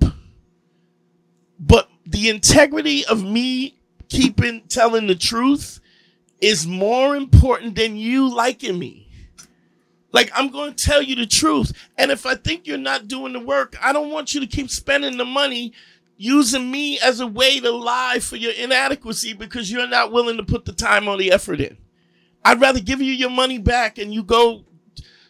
[SPEAKER 1] but the integrity of me keeping telling the truth is more important than you liking me. Like, I'm going to tell you the truth. And if I think you're not doing the work, I don't want you to keep spending the money using me as a way to lie for your inadequacy because you're not willing to put the time or the effort in. I'd rather give you your money back and you go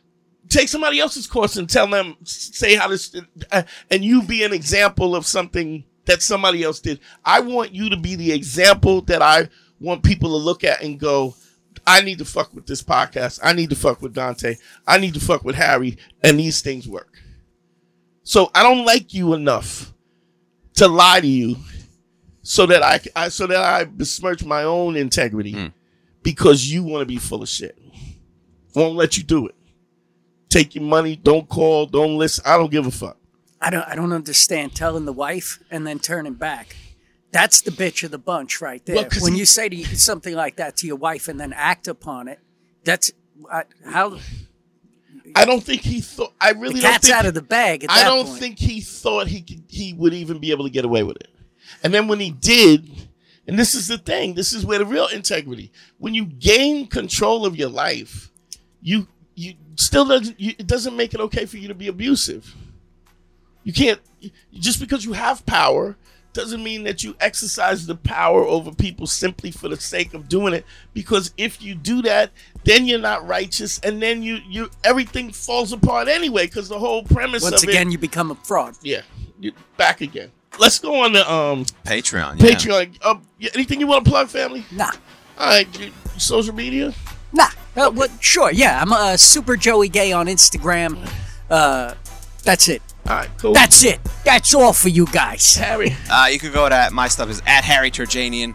[SPEAKER 1] take somebody else's course and tell them, say how this, uh, and you be an example of something that somebody else did. I want you to be the example that I want people to look at and go, I need to fuck with this podcast. I need to fuck with Dante. I need to fuck with Harry. And these things work. So I don't like you enough to lie to you so that I, I so that I besmirch my own integrity mm. because you want to be full of shit. Won't let you do it. Take your money. Don't call. Don't listen. I don't give a fuck.
[SPEAKER 4] I don't. I don't understand telling the wife and then turning back. That's the bitch of the bunch right there. Well, when he, you say to you, something like that to your wife and then act upon it, that's uh, how.
[SPEAKER 1] I don't think he thought. I really
[SPEAKER 4] the
[SPEAKER 1] don't
[SPEAKER 4] cat's
[SPEAKER 1] think,
[SPEAKER 4] out of the bag. At
[SPEAKER 1] I
[SPEAKER 4] that
[SPEAKER 1] don't
[SPEAKER 4] point.
[SPEAKER 1] think he thought he could. He would even be able to get away with it. And then when he did, and this is the thing. This is where the real integrity. When you gain control of your life, you you still doesn't. You, it doesn't make it okay for you to be abusive. You can't just because you have power. Doesn't mean that you exercise the power over people simply for the sake of doing it. Because if you do that, then you're not righteous, and then you you everything falls apart anyway. Because the whole premise
[SPEAKER 4] once
[SPEAKER 1] of
[SPEAKER 4] again
[SPEAKER 1] it,
[SPEAKER 4] you become a fraud.
[SPEAKER 1] Yeah, you're back again. Let's go on the um
[SPEAKER 3] Patreon. Yeah.
[SPEAKER 1] Patreon. Uh, anything you want to plug, family?
[SPEAKER 4] Nah.
[SPEAKER 1] All right, your social media.
[SPEAKER 4] Nah. Uh, well, sure. Yeah, I'm a uh, Super Joey Gay on Instagram. Uh, that's it.
[SPEAKER 1] All right, cool.
[SPEAKER 4] That's it. That's all for you guys.
[SPEAKER 1] Harry.
[SPEAKER 3] Uh, you can go to, my stuff is at Harry Turjanian.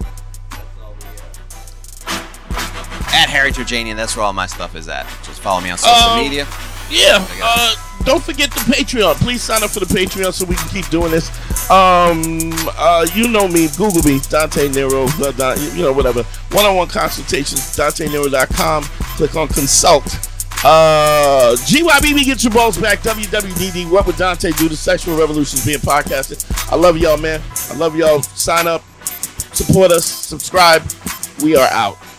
[SPEAKER 3] At Harry Turjanian, that's where all my stuff is at. Just follow me on social
[SPEAKER 1] um,
[SPEAKER 3] media.
[SPEAKER 1] Yeah. Uh, don't forget the Patreon. Please sign up for the Patreon so we can keep doing this. Um, uh, you know me. Google me. Dante Nero. Uh, Don, you know, whatever. One-on-one consultations. Dante Nero dot com. Click on consult. Uh, G Y B B, get your balls back. W W D D, what would Dante do? The Sexual Revolution is being podcasted. I love y'all, man. I love y'all. Sign up, support us, subscribe. We are out.